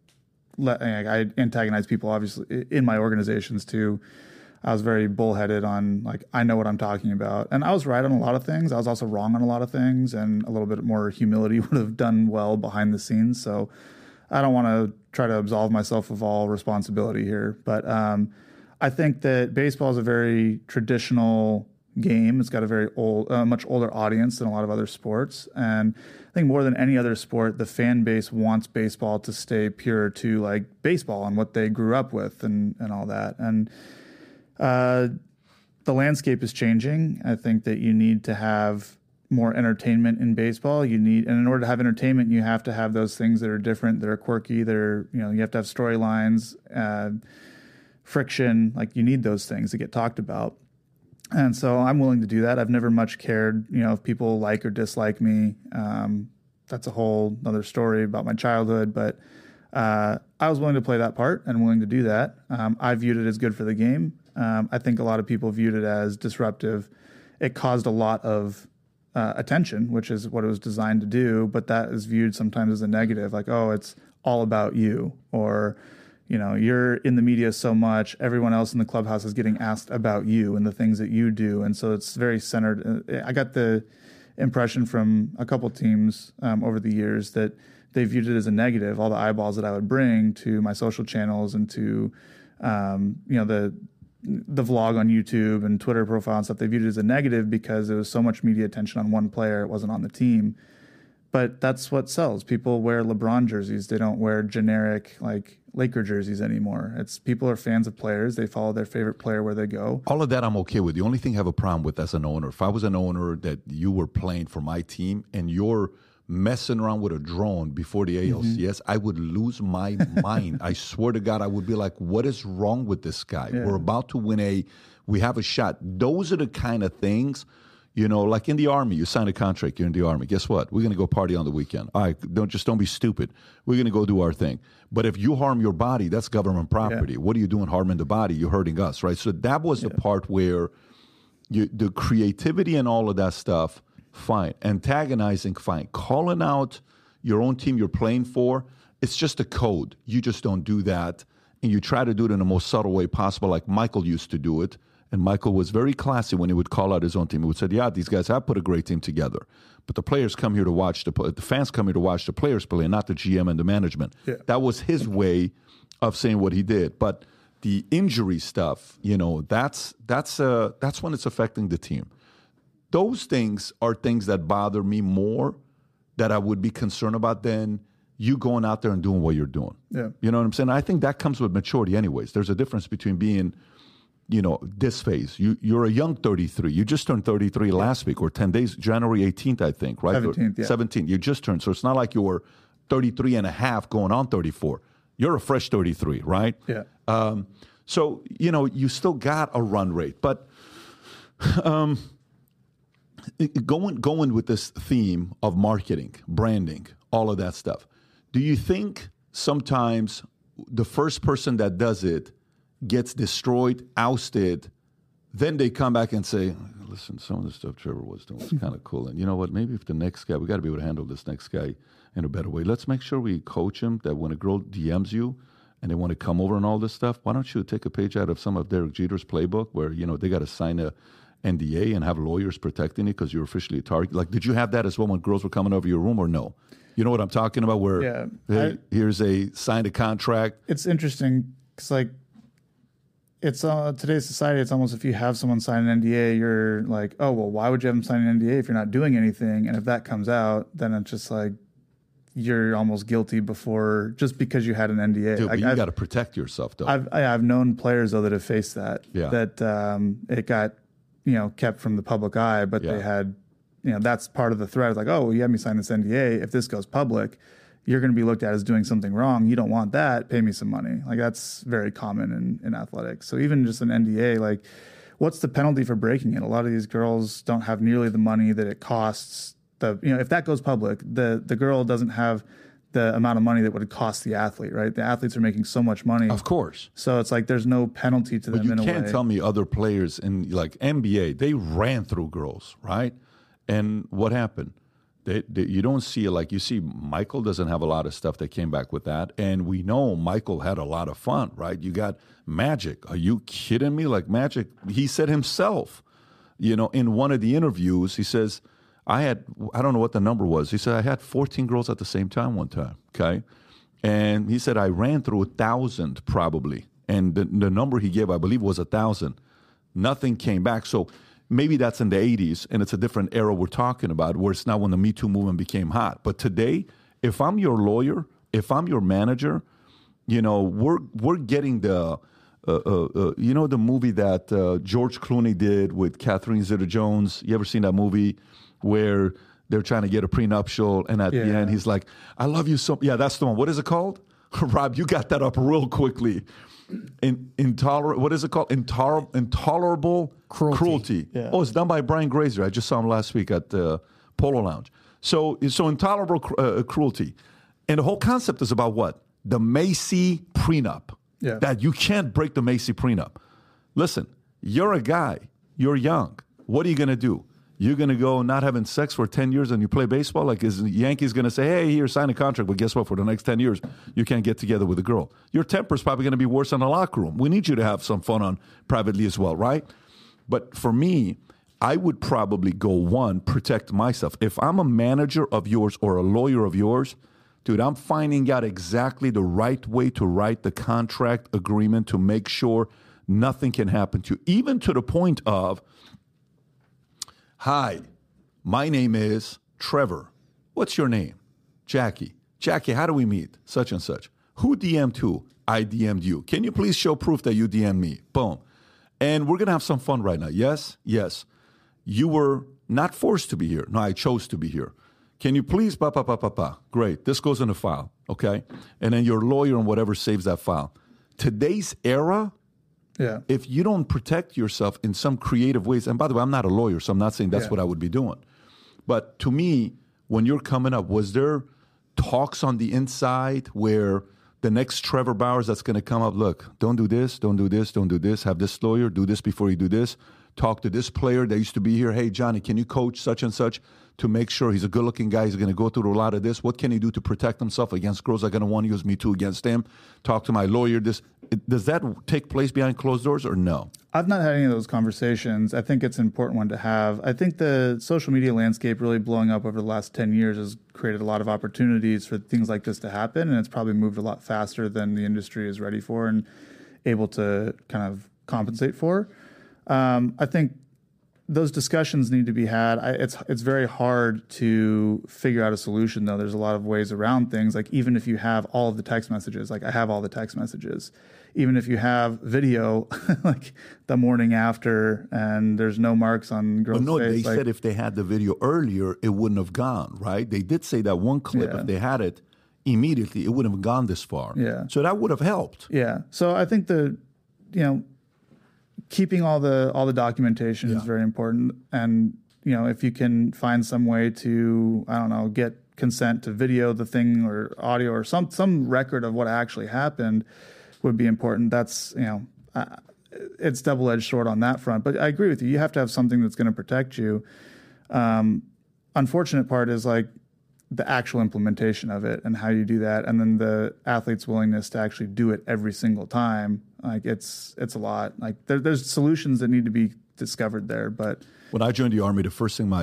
I antagonize people obviously in my organizations too. I was very bullheaded on I know what I'm talking about, and I was right on a lot of things. I was also wrong on a lot of things, and a little bit more humility would have done well behind the scenes. So I don't want to try to absolve myself of all responsibility here, but I think that baseball is a very traditional game. It's got a very much older audience than a lot of other sports, and I think more than any other sport, the fan base wants baseball to stay pure to baseball and what they grew up with and all that. And the landscape is changing. I think that you need to have more entertainment in baseball. And in order to have entertainment, you have to have those things that are different, that are quirky, you have to have storylines, friction. You need those things to get talked about. And so I'm willing to do that. I've never much cared, if people like or dislike me. That's a whole other story about my childhood, but I was willing to play that part and willing to do that. I viewed it as good for the game. I think a lot of people viewed it as disruptive. It caused a lot of attention, which is what it was designed to do, but that is viewed sometimes as a negative, it's all about you, or you're in the media so much, everyone else in the clubhouse is getting asked about you and the things that you do. And so it's very centered. I got the impression from a couple teams over the years that they viewed it as a negative, all the eyeballs that I would bring to my social channels and to, the vlog on YouTube and Twitter profile and stuff. They viewed it as a negative because there was so much media attention on one player. It wasn't on the team. But that's what sells. People wear LeBron jerseys. They don't wear generic Laker jerseys anymore. It's people are fans of players. They follow their favorite player where they go. All of that I'm okay with. The only thing I have a problem with as an owner, if I was an owner that you were playing for my team and you're messing around with a drone before the ALCS, I would lose my mind. I swear to God, I would be like, what is wrong with this guy? Yeah. We're about to win we have a shot. Those are the kind of things, like in the Army, you sign a contract, you're in the Army. Guess what? We're going to go party on the weekend. All right, don't be stupid. We're going to go do our thing. But if you harm your body, that's government property. Yeah. What are you doing harming the body? You're hurting us, right? So that was the part where the creativity and all of that stuff, fine. Antagonizing, fine. Calling out your own team you're playing for, it's just a code. You just don't do that. And you try to do it in the most subtle way possible, like Michael used to do it. And Michael was very classy when he would call out his own team. He would say, yeah, these guys have put a great team together. But the players come here to watch, the fans come here to watch the players play, and not the GM and the management. Yeah. That was his way of saying what he did. But the injury stuff, that's when it's affecting the team. those things are things that bother me more, that I would be concerned about than you going out there and doing what you're doing. Yeah. You know what I'm saying? I think that comes with maturity anyways. There's a difference between being, this phase. You're a young 33. You just turned 33 last week or 10 days, January 18th, I think, right? 17th, yeah. 17th. You just turned. So it's not like you were 33 and a half going on 34. You're a fresh 33, right? Yeah. So, you still got a run rate. But going with this theme of marketing, branding, all of that stuff, do you think sometimes the first person that does it gets destroyed, ousted, then they come back and say, listen, some of the stuff Trevor was doing was kind of cool. And you know what? Maybe if the next guy, we got to be able to handle this next guy in a better way. Let's make sure we coach him that when a girl DMs you and they want to come over and all this stuff, why don't you take a page out of some of Derek Jeter's playbook where, they got to sign a NDA and have lawyers protecting it because you're officially a target? Like, did you have that as well when girls were coming over your room or no? You know what I'm talking about? Where here's signed a contract. It's interesting because, it's today's society. It's almost if you have someone sign an NDA, you're like, oh, well, why would you have them sign an NDA if you're not doing anything? And if that comes out, then it's just like you're almost guilty before just because you had an NDA. Dude, but you got to protect yourself, though. I've known players though that have faced that. Yeah. That it got kept from the public eye, but they had that's part of the threat. It's like, oh, well, you had me sign this NDA. If this goes public, you're going to be looked at as doing something wrong. You don't want that. Pay me some money. Like, that's very common in athletics. So even just an NDA, like, what's the penalty for breaking it? A lot of these girls don't have nearly the money that it costs. If that goes public, the girl doesn't have the amount of money that would cost the athlete, right? The athletes are making so much money. Of course. So it's like there's no penalty to them in a way. You can't tell me other players in, like, NBA, they ran through girls, right? And what happened? You don't see it like you see Michael doesn't have a lot of stuff that came back with that. And we know Michael had a lot of fun, right? You got Magic. Are you kidding me? Like, Magic, he said himself, in one of the interviews, he says, I don't know what the number was. He said, I had 14 girls at the same time one time, okay? And he said, I ran through 1,000 probably. And the number he gave, I believe, was 1,000. Nothing came back. So maybe that's in the 80s, and it's a different era we're talking about, where it's not when the Me Too movement became hot. But today, if I'm your lawyer, if I'm your manager, we're getting the the movie that George Clooney did with Catherine Zeta-Jones. You ever seen that movie where they're trying to get a prenuptial, and at the end he's like, "I love you so." Yeah, that's the one. What is it called? Rob, you got that up real quickly. What is it called? Intolerable cruelty. Yeah. Oh, it's done by Brian Grazer. I just saw him last week at the Polo Lounge. So intolerable cruelty. And the whole concept is about what? The Macy prenup. Yeah. That you can't break the Macy prenup. Listen, you're a guy. You're young. What are you going to do? You're going to go not having sex for 10 years and you play baseball? Like, is the Yankees going to say, hey, here, sign a contract, but guess what? For the next 10 years, you can't get together with a girl. Your temper's probably going to be worse in the locker room. We need you to have some fun on privately as well, right? But for me, I would probably go, protect myself. If I'm a manager of yours or a lawyer of yours, dude, I'm finding out exactly the right way to write the contract agreement to make sure nothing can happen to you, even to the point of, hi, my name is Trevor. What's your name? Jackie. Jackie, how do we meet? Such and such. Who DM'd who? I DM'd you. Can you please show proof that you DM'd me? Boom. And we're going to have some fun right now. Yes? Yes. You were not forced to be here. No, I chose to be here. Can you please, Great. This goes in the file, okay? And then your lawyer and whatever saves that file. Today's era, if you don't protect yourself in some creative ways, and by the way, I'm not a lawyer, so I'm not saying that's what I would be doing. But to me, when you're coming up, was there talks on the inside where the next Trevor Bauer that's going to come up, look, don't do this, don't do this, don't do this, have this lawyer, do this before you do this, talk to this player that used to be here, hey, Johnny, can you coach such and such to make sure he's a good-looking guy, he's going to go through a lot of this, what can he do to protect himself against girls that are going to want to use Me Too against him, talk to my lawyer, does that take place behind closed doors or no? I've not had any of those conversations. I think it's an important one to have. I think the social media landscape really blowing up over the last 10 years has created a lot of opportunities for things like this to happen, and it's probably moved a lot faster than the industry is ready for and able to kind of compensate for. I think those discussions need to be had. It's very hard to figure out a solution, though. There's a lot of ways around things. Like even if you have all of the text messages, like I have all the text messages, even if you have video, like the morning after, and there's no marks on girls' no, face. they said if they had the video earlier, it wouldn't have gone, right? They did say that one clip, if they had it immediately, it wouldn't have gone this far. Yeah. So that would have helped. Yeah. So I think keeping all the documentation is very important. And, if you can find some way to, I don't know, get consent to video the thing or audio or some record of what actually happened would be important. That's, it's double-edged sword on that front. But I agree with you. You have to have something that's going to protect you. Unfortunate part is like the actual implementation of it and how you do that. And then the athlete's willingness to actually do it every single time. Like it's a lot. Like there's solutions that need to be discovered there. But when I joined the Army, the first thing my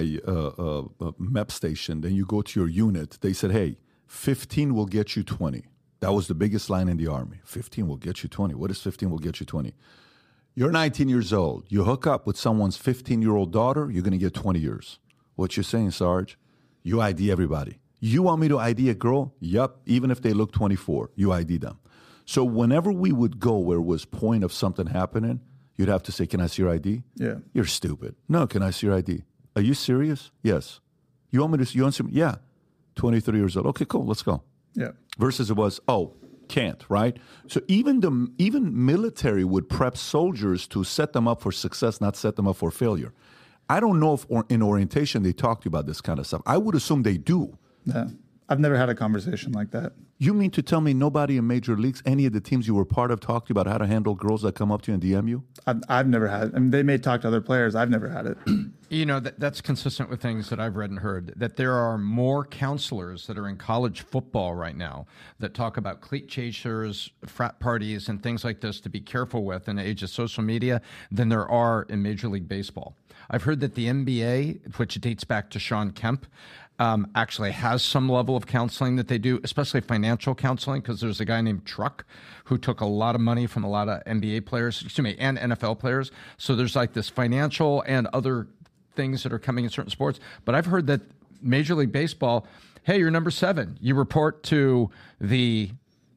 MEP station, then you go to your unit, they said, hey, 15 will get you 20. That was the biggest line in the Army. 15 will get you 20. What is 15 will get you 20? You're 19 years old. You hook up with someone's 15-year-old daughter, you're going to get 20 years. What you're saying, Sarge, you ID everybody. You want me to ID a girl? Yep, even if they look 24, you ID them. So whenever we would go where it was point of something happening, you'd have to say, can I see your ID? Yeah. You're stupid. No, can I see your ID? Are you serious? Yes. You want me to see? You want to see? Yeah. 23 years old. Okay, cool. Let's go. Yeah. Versus it was, can't, right? So even military would prep soldiers to set them up for success, not set them up for failure. I don't know if in orientation they talk to you about this kind of stuff. I would assume they do. Yeah. I've never had a conversation like that. You mean to tell me nobody in major leagues, any of the teams you were part of, talked to you about how to handle girls that come up to you and DM you? I've never had it. I mean, they may talk to other players. I've never had it. That's consistent with things that I've read and heard, that there are more counselors that are in college football right now that talk about cleat chasers, frat parties, and things like this to be careful with in the age of social media than there are in Major League Baseball. I've heard that the NBA, which dates back to Sean Kemp, actually has some level of counseling that they do, especially financial counseling, because there's a guy named Truck who took a lot of money from a lot of NBA players, and NFL players. So there's like this financial and other things that are coming in certain sports. But I've heard that Major League Baseball, hey, you're number 7. You report to the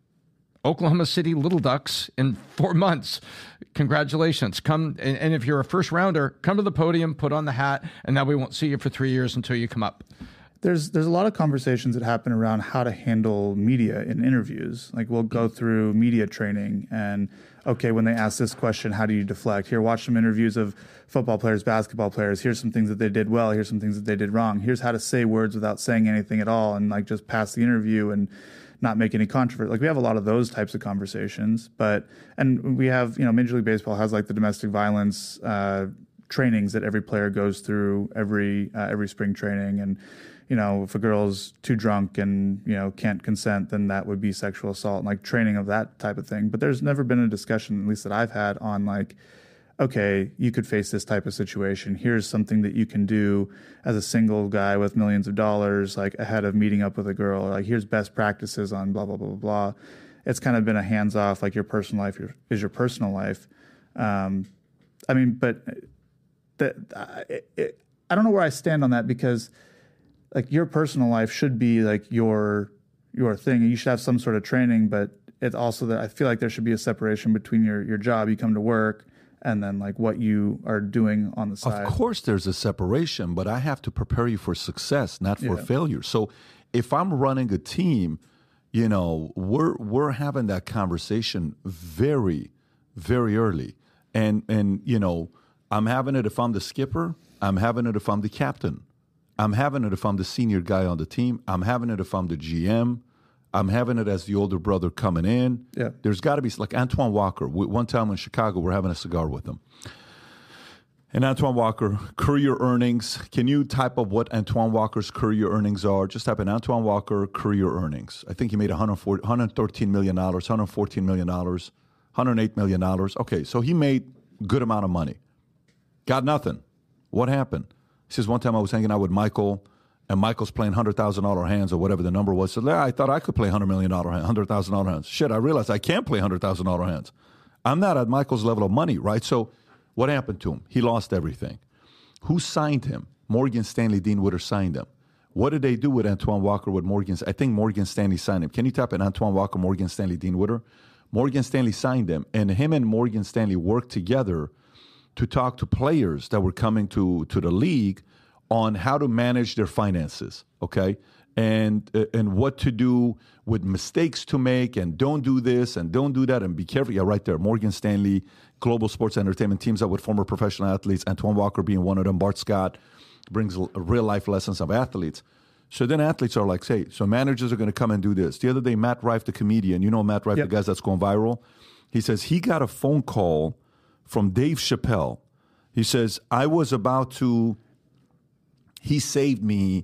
Oklahoma City Little Ducks in 4 months. Congratulations. Come, and if you're a first rounder, come to the podium, put on the hat, and now we won't see you for 3 years until you come up. There's a lot of conversations that happen around how to handle media in interviews. Like we'll go through media training and, okay, when they ask this question, how do you deflect? Here, watch some interviews of football players, basketball players. Here's some things that they did well. Here's some things that they did wrong. Here's how to say words without saying anything at all and like just pass the interview and not make any controversy. Like we have a lot of those types of conversations, and we have, Major League Baseball has like the domestic violence trainings that every player goes through every spring training. And, if a girl's too drunk and, can't consent, then that would be sexual assault and like training of that type of thing. But there's never been a discussion, at least that I've had, on like, okay, you could face this type of situation. Here's something that you can do as a single guy with millions of dollars, like ahead of meeting up with a girl. Or like, here's best practices on blah, blah, blah, blah, blah. It's kind of been a hands-off, like your personal life is your personal life. I don't know where I stand on that, because like your personal life should be like your thing. You should have some sort of training, but it's also that I feel like there should be a separation between your job, you come to work, and then like what you are doing on the side. Of course there's a separation, but I have to prepare you for success, not for failure. So if I'm running a team, we're having that conversation very, very early. And I'm having it if I'm the skipper, I'm having it if I'm the captain. I'm having it if I'm the senior guy on the team. I'm having it if I'm the GM. I'm having it as the older brother coming in. Yeah. There's got to be, like Antoine Walker. One time in Chicago, we're having a cigar with him. And Antoine Walker, career earnings. Can you type up what Antoine Walker's career earnings are? Just type in Antoine Walker career earnings. I think he made $113 million, $114 million, $108 million. Okay, so he made a good amount of money. Got nothing. What happened? He says, one time I was hanging out with Michael, and Michael's playing $100,000 hands or whatever the number was. So I thought I could play $100 million, $100,000 hands. Shit, I realized I can't play $100,000 hands. I'm not at Michael's level of money, right? So what happened to him? He lost everything. Who signed him? Morgan Stanley, Dean Witter signed him. What did they do with Antoine Walker with I think Morgan Stanley signed him. Can you type in Antoine Walker, Morgan Stanley, Dean Witter? Morgan Stanley signed him, and him and Morgan Stanley worked together to talk to players that were coming to the league on how to manage their finances, okay? And what to do with mistakes to make, and don't do this and don't do that, and be careful. Yeah, right there. Morgan Stanley, Global Sports Entertainment, teams up with former professional athletes, Antoine Walker being one of them. Bart Scott brings real-life lessons of athletes. So then athletes are like, say, so managers are going to come and do this. The other day, Matt Rife, the comedian, you know Matt Rife, the guy that's going viral? He says he got a phone call from Dave Chappelle. He says, he saved me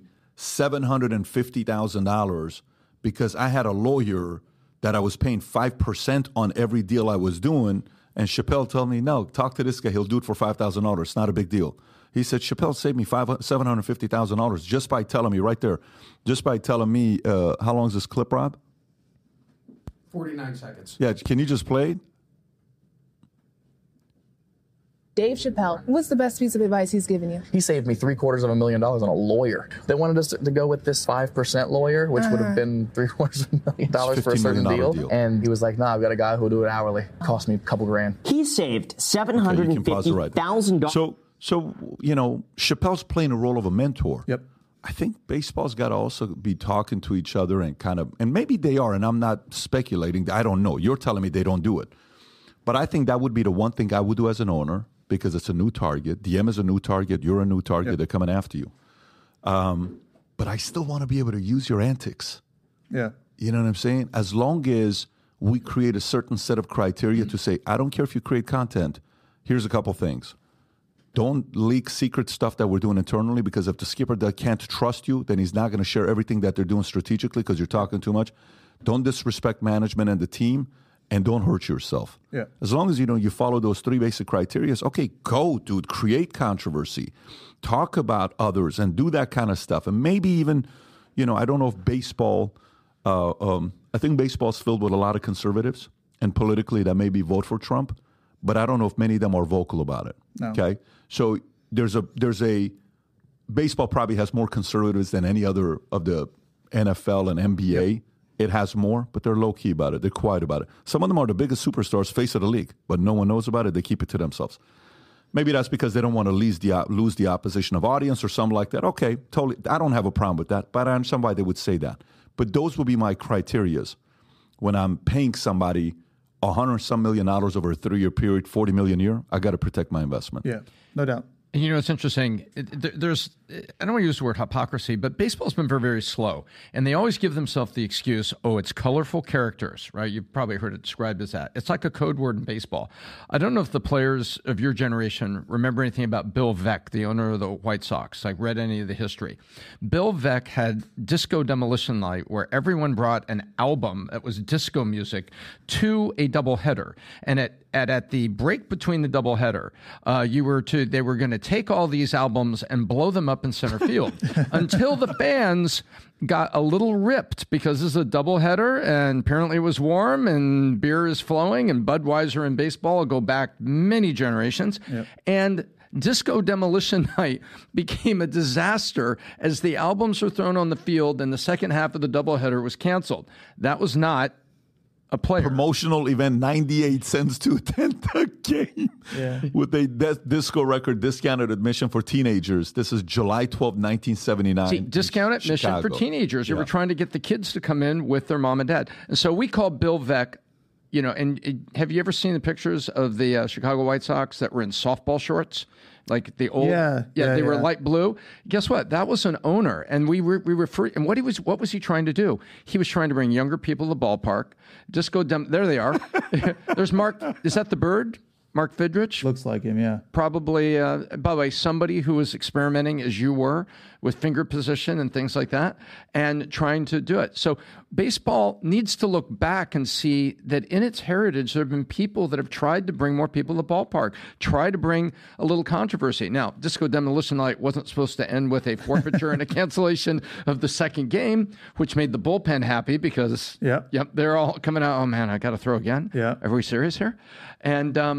$750,000 because I had a lawyer that I was paying 5% on every deal I was doing. And Chappelle told me, no, talk to this guy. He'll do it for $5,000. It's not a big deal. He said, Chappelle saved me $750,000 just by telling me right there, how long is this clip, Rob? 49 seconds. Yeah, can you just play it? Dave Chappelle, what's the best piece of advice he's given you? He saved me $750,000 on a lawyer. They wanted us to go with this 5% lawyer, which would have been $750,000 for a certain deal. And he was like, nah, I've got a guy who'll do it hourly. Cost me a couple grand. He saved $750,000. So, you know, Chappelle's playing a role of a mentor. Yep. I think baseball's got to also be talking to each other and and maybe they are, and I'm not speculating. I don't know. You're telling me they don't do it. But I think that would be the one thing I would do as an owner, because it's a new target. DM is a new target. You're a new target. Yep. They're coming after you. But I still want to be able to use your antics. Yeah. You know what I'm saying? As long as we create a certain set of criteria to say, I don't care if you create content. Here's a couple things. Don't leak secret stuff that we're doing internally, because if the skipper that can't trust you, then he's not going to share everything that they're doing strategically because you're talking too much. Don't disrespect management and the team, and don't hurt yourself. Yeah. As long as you follow those three basic criteria, okay, go, dude, create controversy, talk about others, and do that kind of stuff. And maybe even, I don't know if baseball, I think baseball's filled with a lot of conservatives, and politically that maybe vote for Trump, but I don't know if many of them are vocal about it. No. Okay, so there's a baseball probably has more conservatives than any other of the NFL and NBA. Yep. It has more, but they're low-key about it. They're quiet about it. Some of them are the biggest superstars, face of the league, but no one knows about it. They keep it to themselves. Maybe that's because they don't want to lose the opposition of audience or something like that. Okay, totally. I don't have a problem with that, but I understand why they would say that. But those would be my criterias when I'm paying somebody $100-some million over a 3-year period, $40 million a year. I got to protect my investment. Yeah, no doubt. And it's interesting. There's, I don't want to use the word hypocrisy, but baseball's been very, very slow. And they always give themselves the excuse, it's colorful characters, right? You've probably heard it described as that. It's like a code word in baseball. I don't know if the players of your generation remember anything about Bill Veeck, the owner of the White Sox, like read any of the history. Bill Veeck had Disco Demolition Night, where everyone brought an album that was disco music to a doubleheader. And at the break between the doubleheader, they were going to take all these albums and blow them up in center field until the fans got a little ripped, because this is a doubleheader and apparently it was warm and beer is flowing, and Budweiser and baseball go back many generations. Yep. And Disco Demolition Night became a disaster as the albums were thrown on the field and the second half of the doubleheader was canceled. That was not a player. Promotional event, 98 cents to attend the game. Yeah. With a disco record discounted admission for teenagers. This is July 12, 1979. See, discounted admission for teenagers. They were trying to get the kids to come in with their mom and dad. And so we called Bill Veeck, and have you ever seen the pictures of the Chicago White Sox that were in softball shorts? Like the old, they were light blue. Guess what? That was an owner, and we refer. And what was he trying to do? He was trying to bring younger people to the ballpark. There they are. There's Mark. Is that the bird? Mark Fidrich? Looks like him, yeah. Probably, by the way, somebody who was experimenting as you were with finger position and things like that and trying to do it. So baseball needs to look back and see that in its heritage, there have been people that have tried to bring more people to the ballpark, try to bring a little controversy. Now, Disco Demolition Night wasn't supposed to end with a forfeiture and a cancellation of the second game, which made the bullpen happy because, they're all coming out, oh man, I got to throw again. Yeah. Are we serious here? And,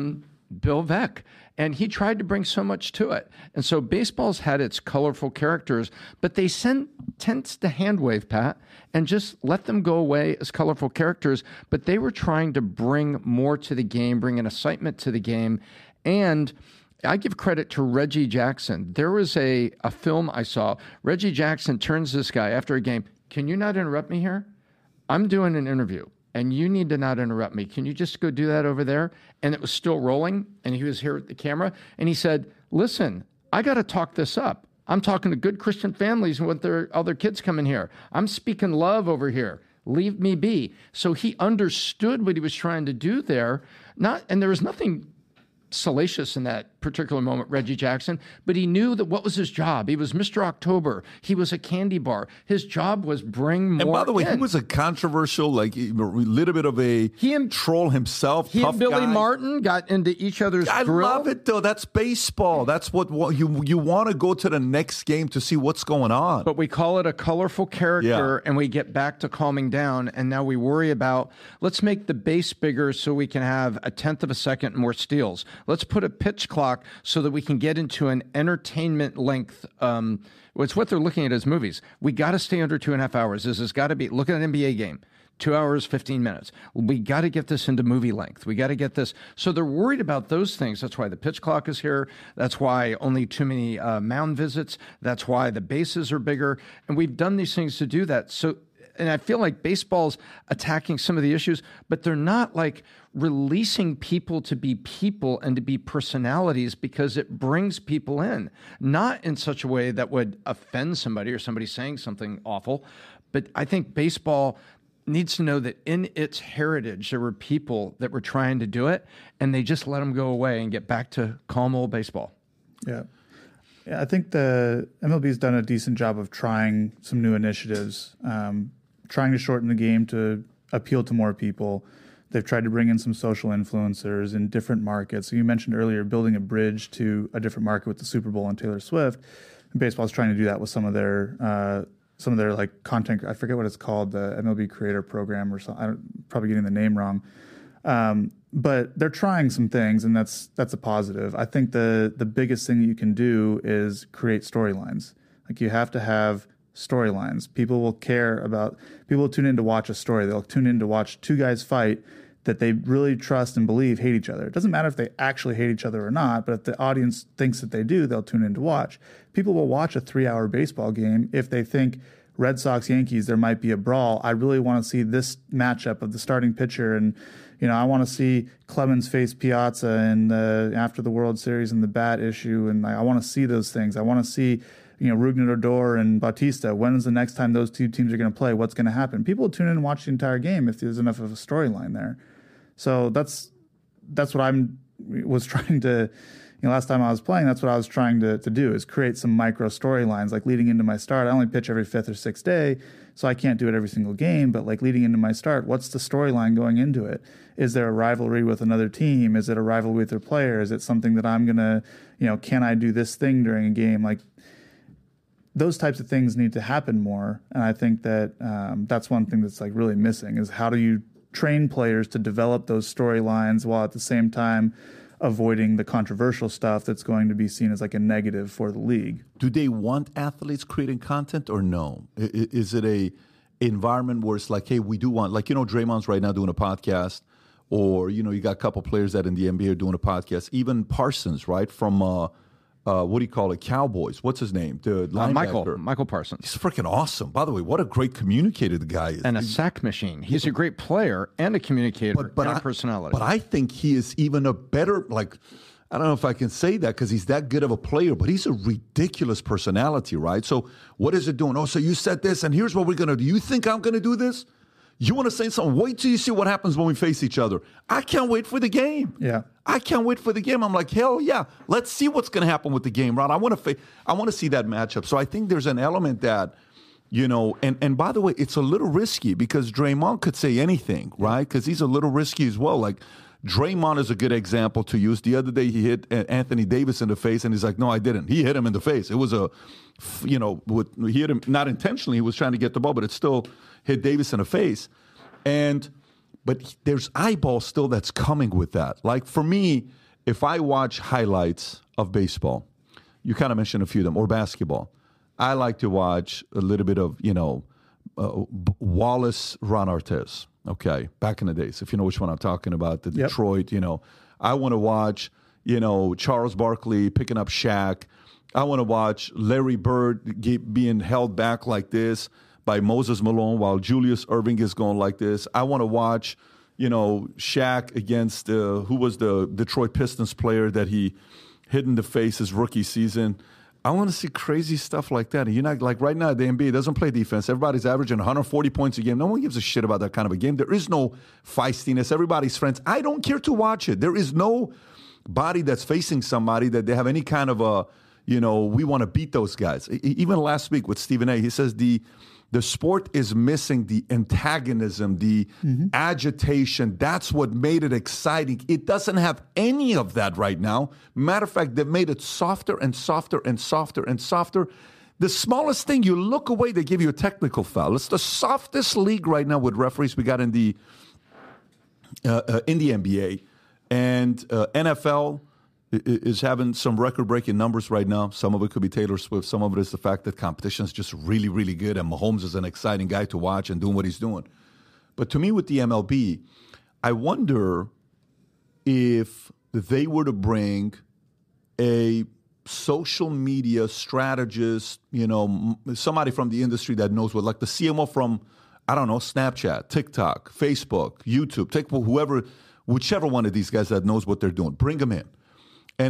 Bill Veeck. And he tried to bring so much to it. And so baseball's had its colorful characters, but they tend to hand wave, Pat, and just let them go away as colorful characters. But they were trying to bring more to the game, bring an excitement to the game. And I give credit to Reggie Jackson. There was a film I saw. Reggie Jackson turns this guy after a game. Can you not interrupt me here? I'm doing an interview. And you need to not interrupt me. Can you just go do that over there? And it was still rolling, and he was here at the camera. And he said, listen, I got to talk this up. I'm talking to good Christian families and with their other kids coming here. I'm speaking love over here. Leave me be. So he understood what he was trying to do there. And there was nothing salacious in that particular moment, Reggie Jackson, but he knew that what was his job? He was Mr. October. He was a candy bar. His job was bring more. And by the way, in. he was a controversial, like a little bit of a troll himself. He tough and Billy guy. Martin got into each other's grill. I love it though. That's baseball. That's what you want to go to the next game to see what's going on. But we call it a colorful character, and we get back to calming down. And now we worry about, let's make the base bigger so we can have a tenth of a second more steals. Let's put a pitch clock so that we can get into an entertainment length. It's what they're looking at as movies. We got to stay under 2.5 hours. This has got to be, look at an NBA game. 2 hours, 15 minutes. We got to get this into movie length. We got to get this. So they're worried about those things. That's why the pitch clock is here. That's why only too many mound visits. That's why the bases are bigger. And we've done these things to do that. So, and I feel like baseball's attacking some of the issues, but they're not like releasing people to be people and to be personalities because it brings people in, not in such a way that would offend somebody or somebody saying something awful. But I think baseball needs to know that in its heritage, there were people that were trying to do it, and they just let them go away and get back to calm old baseball. Yeah. I think the MLB's done a decent job of trying some new initiatives, trying to shorten the game to appeal to more people. They've tried to bring in some social influencers in different markets. So you mentioned earlier building a bridge to a different market with the Super Bowl and Taylor Swift. And baseball's trying to do that with some of their like content. I forget what it's called, the MLB Creator Program or something. I'm probably getting the name wrong. But they're trying some things, and that's a positive. I think the biggest thing that you can do is create storylines. Like you have to have storylines. People will tune in to watch a story. They'll tune in to watch two guys fight that they really trust and believe hate each other. It doesn't matter if they actually hate each other or not, but if the audience thinks that they do, they'll tune in to watch. People will watch a 3-hour baseball game if they think Red Sox, Yankees, there might be a brawl. I really want to see this matchup of the starting pitcher, and I want to see Clemens face Piazza and after the World Series and the bat issue, and I want to see those things. I want to see Rougned Odor and Bautista. When is the next time those two teams are going to play? What's going to happen? People will tune in and watch the entire game if there's enough of a storyline there. So that's what was trying to. Last time I was playing, that's what I was trying to do, is create some micro storylines. Like leading into my start, I only pitch every 5th or 6th day, so I can't do it every single game. But like leading into my start, what's the storyline going into it? Is there a rivalry with another team? Is it a rivalry with their player? Is it something that I'm gonna, can I do this thing during a game? Like those types of things need to happen more. And I think that that's one thing that's like really missing, is how do you train players to develop those storylines while at the same time avoiding the controversial stuff that's going to be seen as like a negative for the league. Do they want athletes creating content or no? Is it a environment where it's like, hey, we do want, like, Draymond's right now doing a podcast, or, you got a couple players that in the NBA are doing a podcast. Even Parsons, right, from what do you call it, Cowboys? What's his name? The linebacker. Michael Parsons. He's freaking awesome. By the way, what a great communicator the guy is. And a sack machine. He's a great player and a communicator and a personality. But I think he is even a better, like, I don't know if I can say that because he's that good of a player, but he's a ridiculous personality, right? So what is it doing? Oh, so you said this, and here's what we're going to do. You think I'm going to do this? You want to say something? Wait till you see what happens when we face each other. I can't wait for the game. Yeah. I can't wait for the game. I'm like, hell yeah. Let's see what's going to happen with the game, right? I want to see that matchup. So I think there's an element that, and by the way, it's a little risky because Draymond could say anything, right? Because he's a little risky as well. Like, Draymond is a good example to use. The other day he hit Anthony Davis in the face, and he's like, no, I didn't. He hit him in the face. It was he hit him not intentionally. He was trying to get the ball, but it still hit Davis in the face. But there's eyeball still that's coming with that. Like, for me, if I watch highlights of baseball, you kind of mentioned a few of them, or basketball, I like to watch a little bit of, Wallace Ron Artest, okay, back in the days, if you know which one I'm talking about, the Detroit, I want to watch, Charles Barkley picking up Shaq. I want to watch Larry Bird being held back like this by Moses Malone while Julius Erving is going like this. I want to watch, Shaq against who was the Detroit Pistons player that he hit in the face his rookie season. I want to see crazy stuff like that. And you're not, like right now, the NBA doesn't play defense. Everybody's averaging 140 points a game. No one gives a shit about that kind of a game. There is no feistiness. Everybody's friends. I don't care to watch it. There is no body that's facing somebody that they have any kind of a, we want to beat those guys. Even last week with Stephen A., he says the sport is missing the antagonism, the agitation. That's what made it exciting. It doesn't have any of that right now. Matter of fact, they've made it softer and softer and softer and softer. The smallest thing, you look away, they give you a technical foul. It's the softest league right now with referees we got in the NBA. And NFL is having some record-breaking numbers right now. Some of it could be Taylor Swift. Some of it is the fact that competition is just really, really good, and Mahomes is an exciting guy to watch and doing what he's doing. But to me, with the MLB, I wonder if they were to bring a social media strategist, somebody from the industry that knows what, like the CMO from, I don't know, Snapchat, TikTok, Facebook, YouTube, take whoever, whichever one of these guys that knows what they're doing, bring them in. And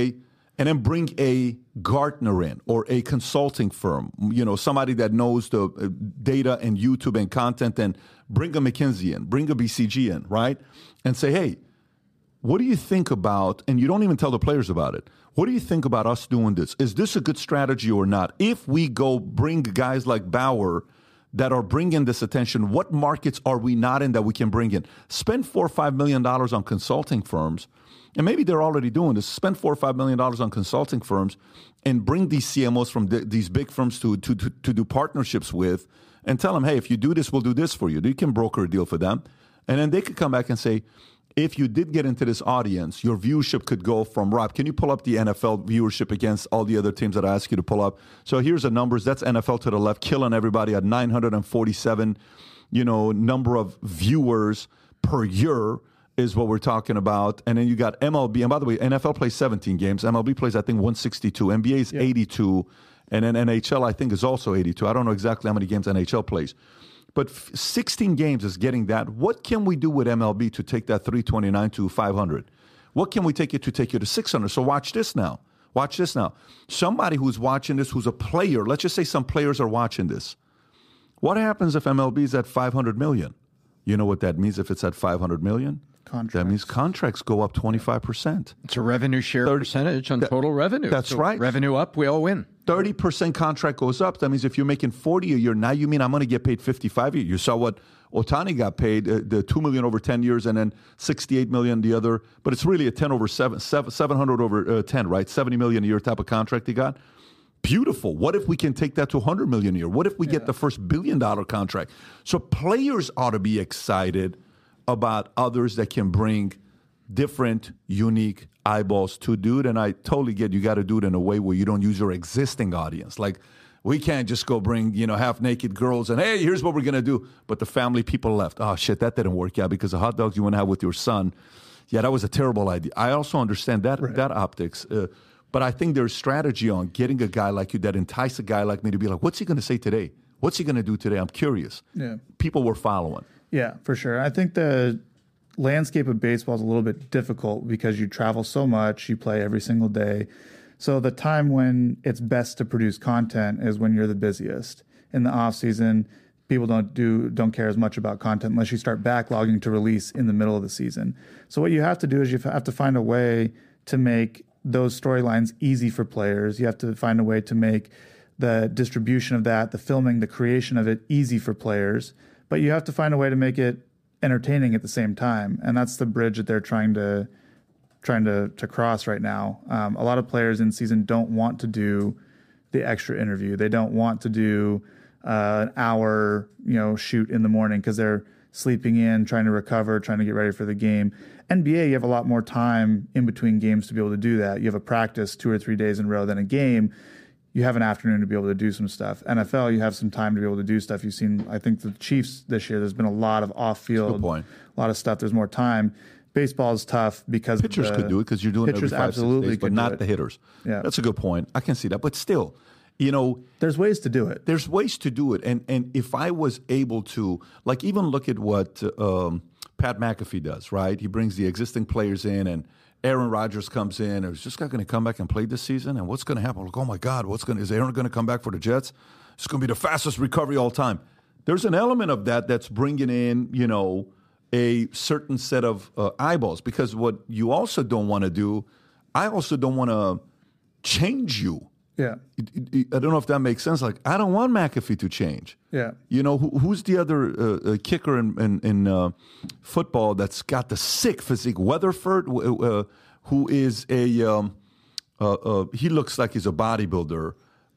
then bring a Gartner in or a consulting firm, somebody that knows the data and YouTube and content, and bring a McKinsey in, bring a BCG in, right? And say, hey, what do you think about, and you don't even tell the players about it, what do you think about us doing this? Is this a good strategy or not? If we go bring guys like Bauer that are bringing this attention, what markets are we not in that we can bring in? Spend $4 or $5 million on consulting firms. And maybe they're already doing this. Spend $4 or $5 million on consulting firms and bring these CMOs from these big firms to do partnerships with, and tell them, hey, if you do this, we'll do this for you. You can broker a deal for them. And then they could come back and say, if you did get into this audience, your viewership could go from, Rob, can you pull up the NFL viewership against all the other teams that I asked you to pull up? So here's the numbers. That's NFL to the left, killing everybody at 947, number of viewers per year is what we're talking about. And then you got MLB. And by the way, NFL plays 17 games. MLB plays, I think, 162. NBA is 82. And then NHL, I think, is also 82. I don't know exactly how many games NHL plays. But 16 games is getting that. What can we do with MLB to take that 329 to 500? What can we take it to 600? So watch this now. Watch this now. Somebody who's watching this, who's a player, let's just say some players are watching this. What happens if MLB is at 500 million? You know what that means if it's at 500 million? Contracts. That means contracts go up 25%. It's a revenue share percentage on total revenue. That's right. Revenue up, we all win. 30% contract goes up. That means if you're making 40 a year, now you mean I'm going to get paid 55 a year. You saw what Ohtani got paid, the $2 million over 10 years and then $68 million the other. But it's really a 10 over 700 over 10, right? $70 million a year type of contract he got. Beautiful. What if we can take that to $100 million a year? What if we get the first $1 billion contract? So players ought to be excited about others that can bring different, unique eyeballs to do it. And I totally get you got to do it in a way where you don't use your existing audience. Like, we can't just go bring, half-naked girls and, hey, here's what we're going to do. But the family people left. Oh, shit, that didn't work out because the hot dogs you want to have with your son. Yeah, that was a terrible idea. I also understand that optics. But I think there's strategy on getting a guy like you that entice a guy like me to be like, what's he going to say today? What's he going to do today? I'm curious. Yeah. People were following. Yeah, for sure. I think the landscape of baseball is a little bit difficult because you travel so much, you play every single day. So the time when it's best to produce content is when you're the busiest. In the off season, people don't care as much about content unless you start backlogging to release in the middle of the season. So what you have to do is you have to find a way to make those storylines easy for players. You have to find a way to make the distribution of that, the filming, the creation of it easy for players. But you have to find a way to make it entertaining at the same time, and that's the bridge that they're trying to cross right now. A lot of players in season don't want to do the extra interview. They don't want to do an hour shoot in the morning because they're sleeping in, trying to recover, trying to get ready for the game. NBA, you have a lot more time in between games to be able to do that. You have a practice 2 or 3 days in a row, then a game. You have an afternoon to be able to do some stuff. NFL, you have some time to be able to do stuff. You've seen, I think, the Chiefs this year, there's been a lot of off-field, a lot of stuff. There's more time. Baseball is tough because pitchers could do it because you're doing it every 5-6 days, but not the hitters. Yeah. That's a good point. I can see that. But still, you know, there's ways to do it. There's ways to do it. And if I was able to, like, even look at what Pat McAfee does, right? He brings the existing players in, and Aaron Rodgers comes in, and is just not going to come back and play this season? And what's going to happen? Like, oh my God, is Aaron going to come back for the Jets? It's going to be the fastest recovery all time. There's an element of that that's bringing in, you know, a certain set of eyeballs, because what you also don't want to do, I also don't want to change you. Yeah. I don't know if that makes sense. Like, I don't want McAfee to change. Yeah. You know, who's the other kicker in football that's got the sick physique? Weatherford, who is he looks like he's a bodybuilder.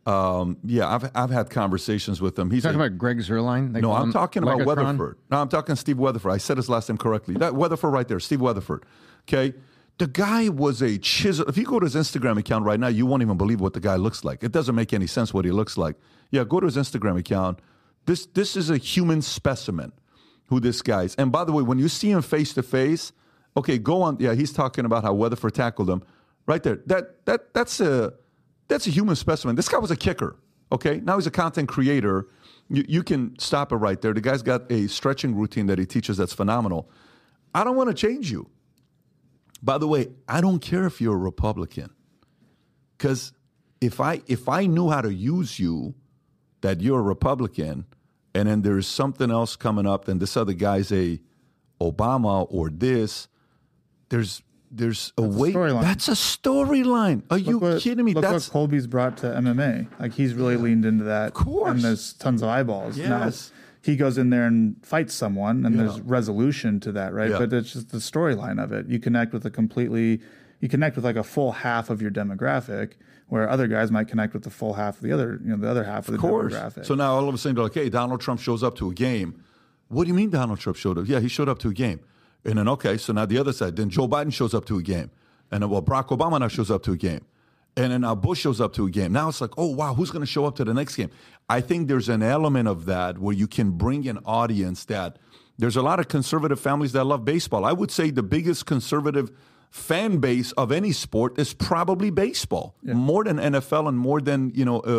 I've had conversations with him. He's talking about Greg Zuerlein? No, I'm talking about Weatherford. No, I'm talking Steve Weatherford. I said his last name correctly. That Weatherford right there, Steve Weatherford. Okay? The guy was a chisel. If you go to his Instagram account right now, you won't even believe what the guy looks like. It doesn't make any sense what he looks like. Yeah, go to his Instagram account. This is a human specimen who this guy is. And by the way, when you see him face to face, okay, go on. Yeah, he's talking about how Weatherford tackled him. Right there. That's a human specimen. This guy was a kicker. Okay, now he's a content creator. You can stop it right there. The guy's got a stretching routine that he teaches that's phenomenal. I don't want to change you. By the way, I don't care if you're a Republican, because if I knew how to use you, that you're a Republican, and then there's something else coming up, then this other guy's a Obama or this, there's a way. That's a storyline. Are you kidding me? Look what Colby's brought to MMA. Like, he's really leaned into that. Of course. And there's tons of eyeballs. Yes. Now, he goes in there and fights someone, and there's resolution to that, right? Yeah. But it's just the storyline of it. You connect with like a full half of your demographic, where other guys might connect with the full half of the other half of the demographic. So now all of a sudden they're like, hey, Donald Trump shows up to a game. What do you mean Donald Trump showed up? Yeah, he showed up to a game. And then, okay, so now the other side, then Joe Biden shows up to a game. And then, well, Barack Obama now shows up to a game. And then now Bush shows up to a game. Now it's like, oh, wow, who's going to show up to the next game? I think there's an element of that where you can bring an audience that there's a lot of conservative families that love baseball. I would say the biggest conservative fan base of any sport is probably baseball, more than NFL and more than,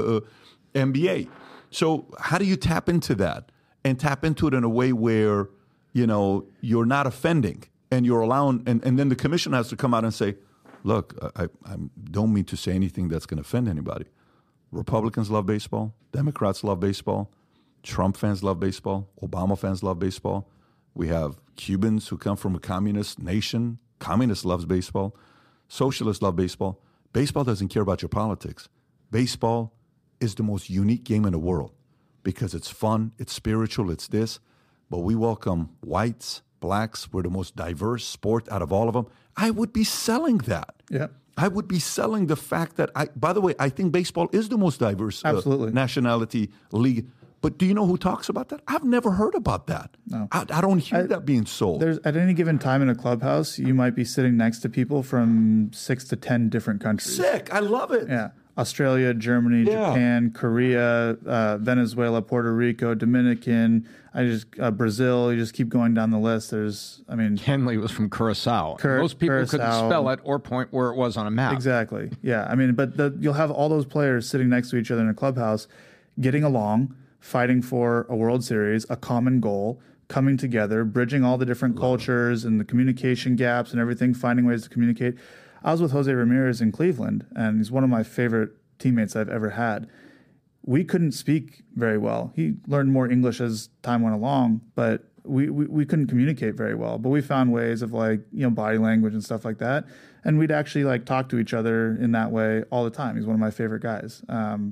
NBA. So how do you tap into that and tap into it in a way where, you're not offending and you're allowing, and then the commission has to come out and say, look, I don't mean to say anything that's going to offend anybody. Republicans love baseball. Democrats love baseball. Trump fans love baseball. Obama fans love baseball. We have Cubans who come from a communist nation. Communist loves baseball. Socialists love baseball. Baseball doesn't care about your politics. Baseball is the most unique game in the world because it's fun, it's spiritual, it's this. But we welcome whites, blacks. We're the most diverse sport out of all of them. I would be selling that. Yeah. I would be selling the fact that, by the way, I think baseball is the most diverse nationality league. But do you know who talks about that? I've never heard about that. No. I don't hear that being sold. At any given time in a clubhouse, you might be sitting next to people from 6 to 10 different countries. Sick. I love it. Yeah. Australia, Germany, Japan, Korea, Venezuela, Puerto Rico, Dominican, Brazil. You just keep going down the list. Kenley was from Curacao. Most people couldn't spell it or point where it was on a map. Exactly. Yeah. But you'll have all those players sitting next to each other in a clubhouse, getting along, fighting for a World Series, a common goal, coming together, bridging all the different cultures and the communication gaps and everything, finding ways to communicate. I was with Jose Ramirez in Cleveland, and he's one of my favorite teammates I've ever had. We couldn't speak very well. He learned more English as time went along, but we couldn't communicate very well. But we found ways of body language and stuff like that, and we'd actually talk to each other in that way all the time. He's one of my favorite guys.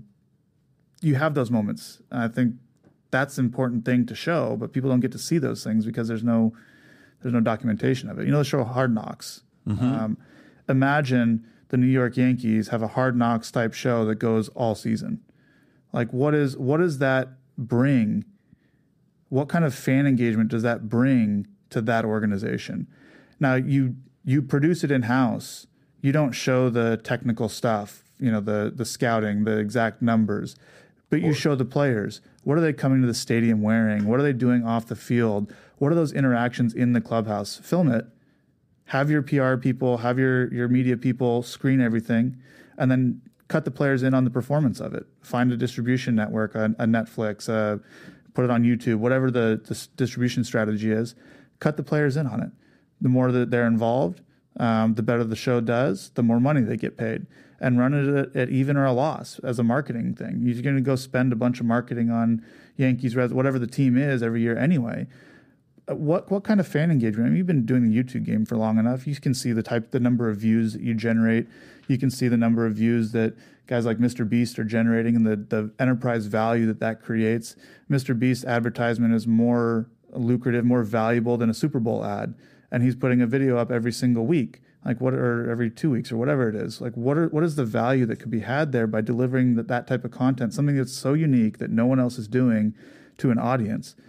You have those moments. And I think that's an important thing to show, but people don't get to see those things because there's no documentation of it. The show Hard Knocks. Mm-hmm. Imagine the New York Yankees have a Hard Knocks type show that goes all season. What does that bring What kind of fan engagement does that bring to that organization? Now, you produce it in-house. You don't show the technical stuff, the scouting, the exact numbers, but you show the players. What are they coming to the stadium wearing? What are they doing off the field? What are those interactions in the clubhouse? Film it. Have your PR people, have your media people screen everything, and then cut the players in on the performance of it. Find a distribution network, a Netflix, put it on YouTube, whatever the distribution strategy is. Cut the players in on it. The more that they're involved, the better the show does, the more money they get paid. And run it at even or a loss as a marketing thing. You're going to go spend a bunch of marketing on Yankees, Reds, whatever the team is every year anyway. What kind of fan engagement? I mean, you've been doing the YouTube game for long enough. You can see the number of views that you generate. You can see the number of views that guys like Mr. Beast are generating and the enterprise value that creates. Mr. Beast advertisement is more lucrative, more valuable than a Super Bowl ad. And he's putting a video up every single week. Or every 2 weeks or whatever it is. What is the value that could be had there by delivering that type of content, something that's so unique that no one else is doing to an audience?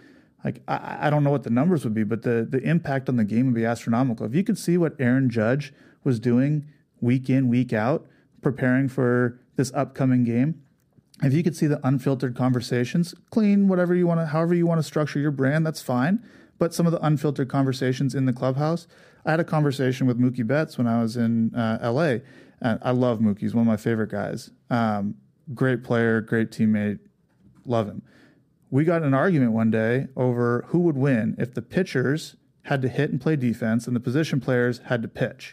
I don't know what the numbers would be, but the impact on the game would be astronomical. If you could see what Aaron Judge was doing week in, week out, preparing for this upcoming game, if you could see the unfiltered conversations, clean, whatever you want to, however you want to structure your brand, that's fine. But some of the unfiltered conversations in the clubhouse. I had a conversation with Mookie Betts when I was in L.A. I love Mookie. He's one of my favorite guys. Great player, great teammate. Love him. We got in an argument one day over who would win if the pitchers had to hit and play defense and the position players had to pitch.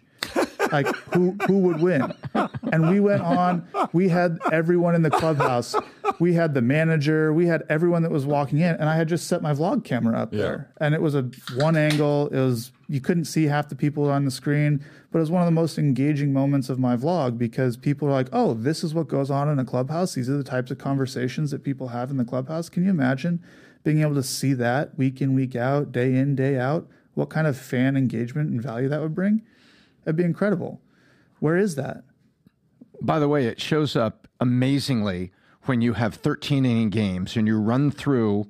Who would win? And we went on. We had everyone in the clubhouse. We had the manager. We had everyone that was walking in. And I had just set my vlog camera up there. And it was a one angle. You couldn't see half the people on the screen. But it was one of the most engaging moments of my vlog because people are like, oh, this is what goes on in a clubhouse. These are the types of conversations that people have in the clubhouse. Can you imagine being able to see that week in, week out, day in, day out? What kind of fan engagement and value that would bring? That'd be incredible. Where is that? By the way, it shows up amazingly when you have 13-inning games and you run through.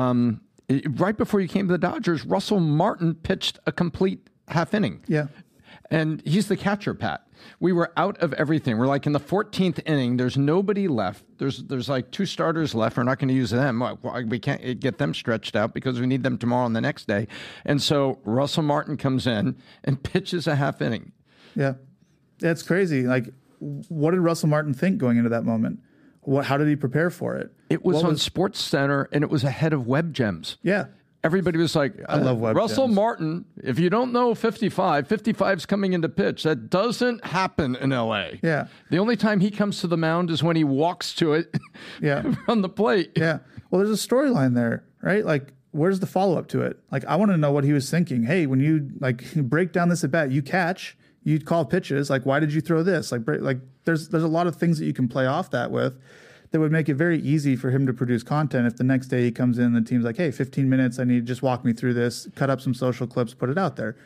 Right before you came to the Dodgers, Russell Martin pitched a complete half inning. Yeah. And he's the catcher, Pat. We were out of everything. We're like in the 14th inning. There's nobody left. There's like 2 starters left. We're not going to use them. We can't get them stretched out because we need them tomorrow and the next day. And so Russell Martin comes in and pitches a half inning. Yeah. It's crazy. What did Russell Martin think going into that moment? How did he prepare for it? It was on SportsCenter, and it was ahead of Web Gems. Yeah. Everybody was like, I love Web Russell Gems. Martin, if you don't know 55's coming into pitch. That doesn't happen in L.A. Yeah. The only time he comes to the mound is when he walks to it on the plate. Yeah. Well, there's a storyline there, right? Where's the follow-up to it? I want to know what he was thinking. Hey, when you, break down this at bat, you catch, you call pitches. Why did you throw this? There's a lot of things that you can play off that with that would make it very easy for him to produce content if the next day he comes in and the team's like, hey, 15 minutes, I need just walk me through this, cut up some social clips, put it out there.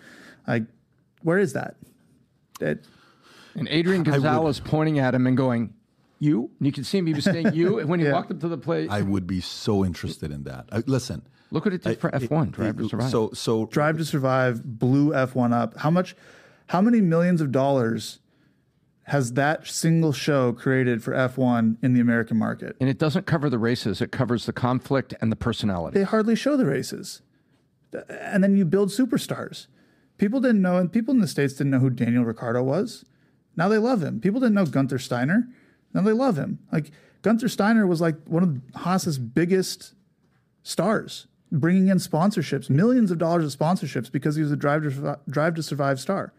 Where is that? And Adrian Gonzalez pointing at him and going, you? And you can see him, he was saying you, and when he walked up to the plate. I would be so interested in that. Listen. Look what it did for F1, Drive to Survive. So Drive to Survive blew F1 up. How many millions of dollars has that single show created for F1 in the American market? And it doesn't cover the races. It covers the conflict and the personality. They hardly show the races. And then you build superstars. People didn't know, and people in the States didn't know who Daniel Ricciardo was. Now they love him. People didn't know Gunther Steiner. Now they love him. Gunther Steiner was one of Haas's biggest stars, bringing in sponsorships, millions of dollars of sponsorships because he was a Drive to Survive star.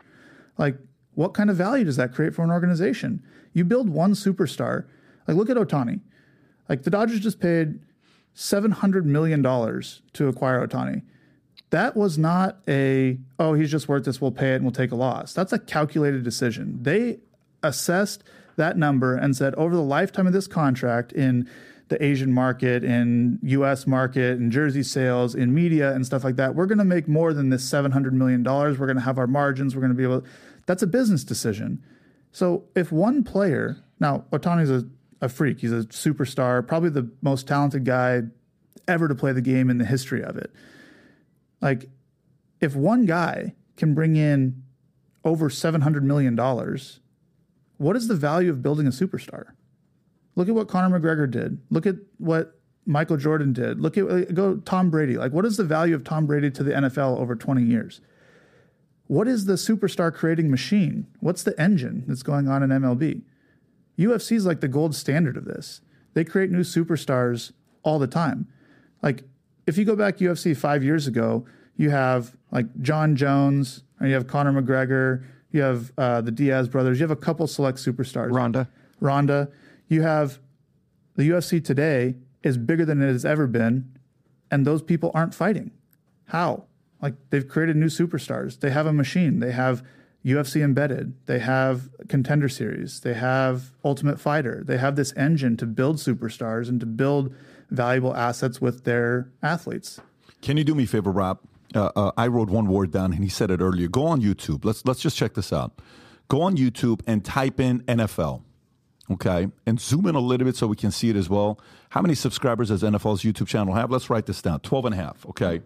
What kind of value does that create for an organization? You build one superstar. Look at Ohtani. The Dodgers just paid $700 million to acquire Ohtani. That was not he's just worth this, we'll pay it and we'll take a loss. That's a calculated decision. They assessed that number and said, over the lifetime of this contract in the Asian market, in U.S. market, in jersey sales, in media and stuff like that, we're going to make more than this $700 million. We're going to have our margins. We're going to be able. That's a business decision. So if one player, now Ohtani's a freak. He's a superstar, probably the most talented guy ever to play the game in the history of it. Like, if one guy can bring in over $700 million, what is the value of building a superstar? Look at what Conor McGregor did. Look at what Michael Jordan did. Look at Tom Brady. Like, what is the value of Tom Brady to the NFL over 20 years? What is the superstar creating machine? What's the engine that's going on in MLB? UFC is like the gold standard of this. They create new superstars all the time. Like, if you go back UFC 5 years ago, you have like John Jones, or you have Conor McGregor, you have the Diaz brothers, you have a couple select superstars. Ronda. You have the UFC today is bigger than it has ever been, and those people aren't fighting. How? Like, they've created new superstars. They have a machine. They have UFC Embedded. They have Contender Series. They have Ultimate Fighter. They have this engine to build superstars and to build valuable assets with their athletes. Can you do me a favor, Rob? I wrote one word down, and he said it earlier. Go on YouTube. Let's just check this out. Go on YouTube and type in NFL, okay? And zoom in a little bit so we can see it as well. How many subscribers does NFL's YouTube channel have? Let's write this down. 12.5, okay?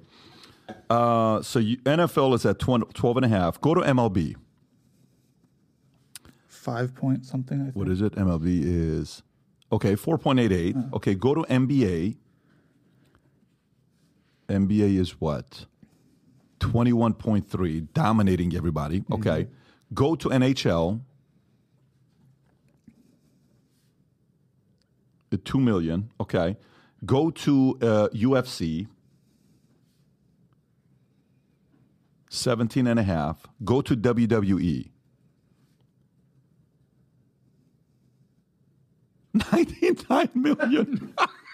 NFL is at 12.5. Go to MLB. 5 point something, I think. What is it? MLB is, okay, 4.88. Okay, go to NBA. NBA is what? 21.3, dominating everybody. Okay. Mm-hmm. Go to NHL. 2 million. Okay. Go to UFC. 17.5. Go to WWE. 99 million.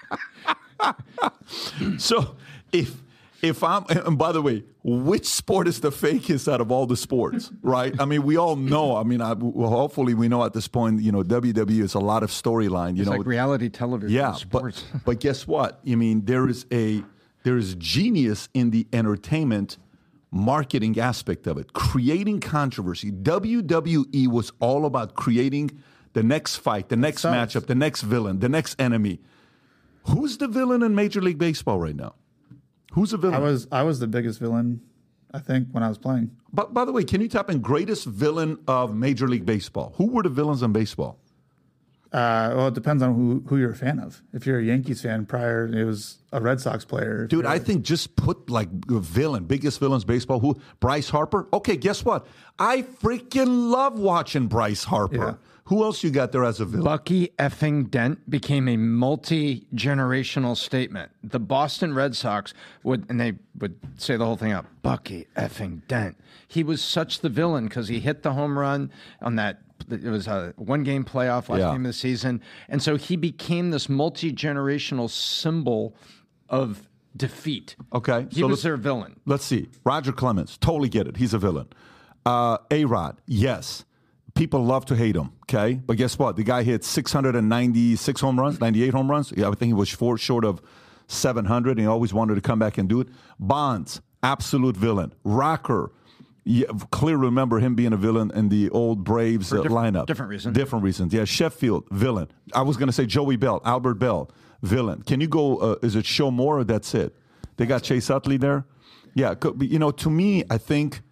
So if I'm, and by the way, which sport is the fakest out of all the sports, right? I mean, we all know. I mean, hopefully we know at this point, WWE is a lot of storyline. It's like reality television. Yeah, sports. but guess what? I mean, there is genius in the entertainment marketing aspect of it, creating controversy. WWE was all about creating the next fight, the next matchup, the next villain, the next enemy. Who's the villain in Major League Baseball right now? Who's the villain? I was the biggest villain, I think, when I was playing. But by the way, can you type in greatest villain of Major League Baseball? Who were the villains in baseball? Well, it depends on who you're a fan of. If you're a Yankees fan, prior it was a Red Sox player. Dude, I think just put like villain, biggest villains baseball. Who? Bryce Harper. Okay, guess what? I freaking love watching Bryce Harper. Yeah. Who else you got there as a villain? Bucky effing Dent became a multi-generational statement. The Boston Red Sox would say the whole thing out. Bucky effing Dent. He was such the villain because he hit the home run on that. It was a one-game playoff last game of the season. And so he became this multi-generational symbol of defeat. Okay. He was their villain. Let's see. Roger Clemens. Totally get it. He's a villain. A-Rod. Yes. People love to hate him, okay? But guess what? The guy hit 696 home runs, 98 home runs. Yeah, I think he was short of 700, and he always wanted to come back and do it. Bonds, absolute villain. Rocker, clearly remember him being a villain in the old Braves lineup. Different reasons. Different reasons. Yeah, Sheffield, villain. I was going to say Joey Bell, Albert Bell, villain. Can you go, is it Show More or that's it? They got Chase Utley there? Yeah, to me, I think...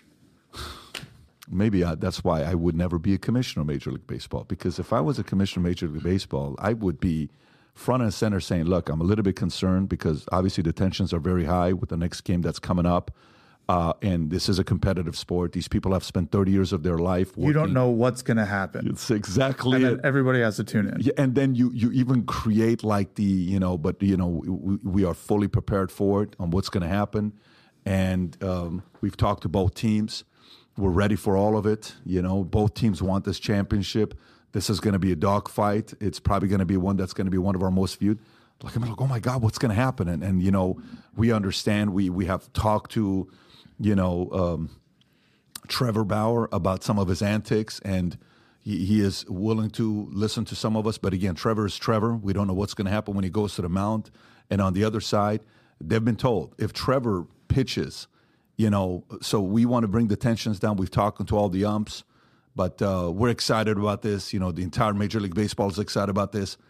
Maybe that's why I would never be a commissioner of Major League Baseball, because if I was a commissioner of Major League Baseball, I would be front and center saying, look, I'm a little bit concerned because obviously the tensions are very high with the next game that's coming up. And this is a competitive sport. These people have spent 30 years of their life working. You don't know what's going to happen. It's exactly and then everybody has to tune in. Yeah, and then you even create like we are fully prepared for it on what's going to happen. And we've talked to both teams. We're ready for all of it. Both teams want this championship. This is going to be a dogfight. It's probably going to be one that's going to be one of our most viewed. I'm like, oh my God, what's going to happen? And we understand. We have talked to, Trevor Bauer about some of his antics, and he is willing to listen to some of us. But again, Trevor is Trevor. We don't know what's going to happen when he goes to the mound. And on the other side, they've been told if Trevor pitches, so we want to bring the tensions down. We've talked to all the umps, but we're excited about this. The entire Major League Baseball is excited about this.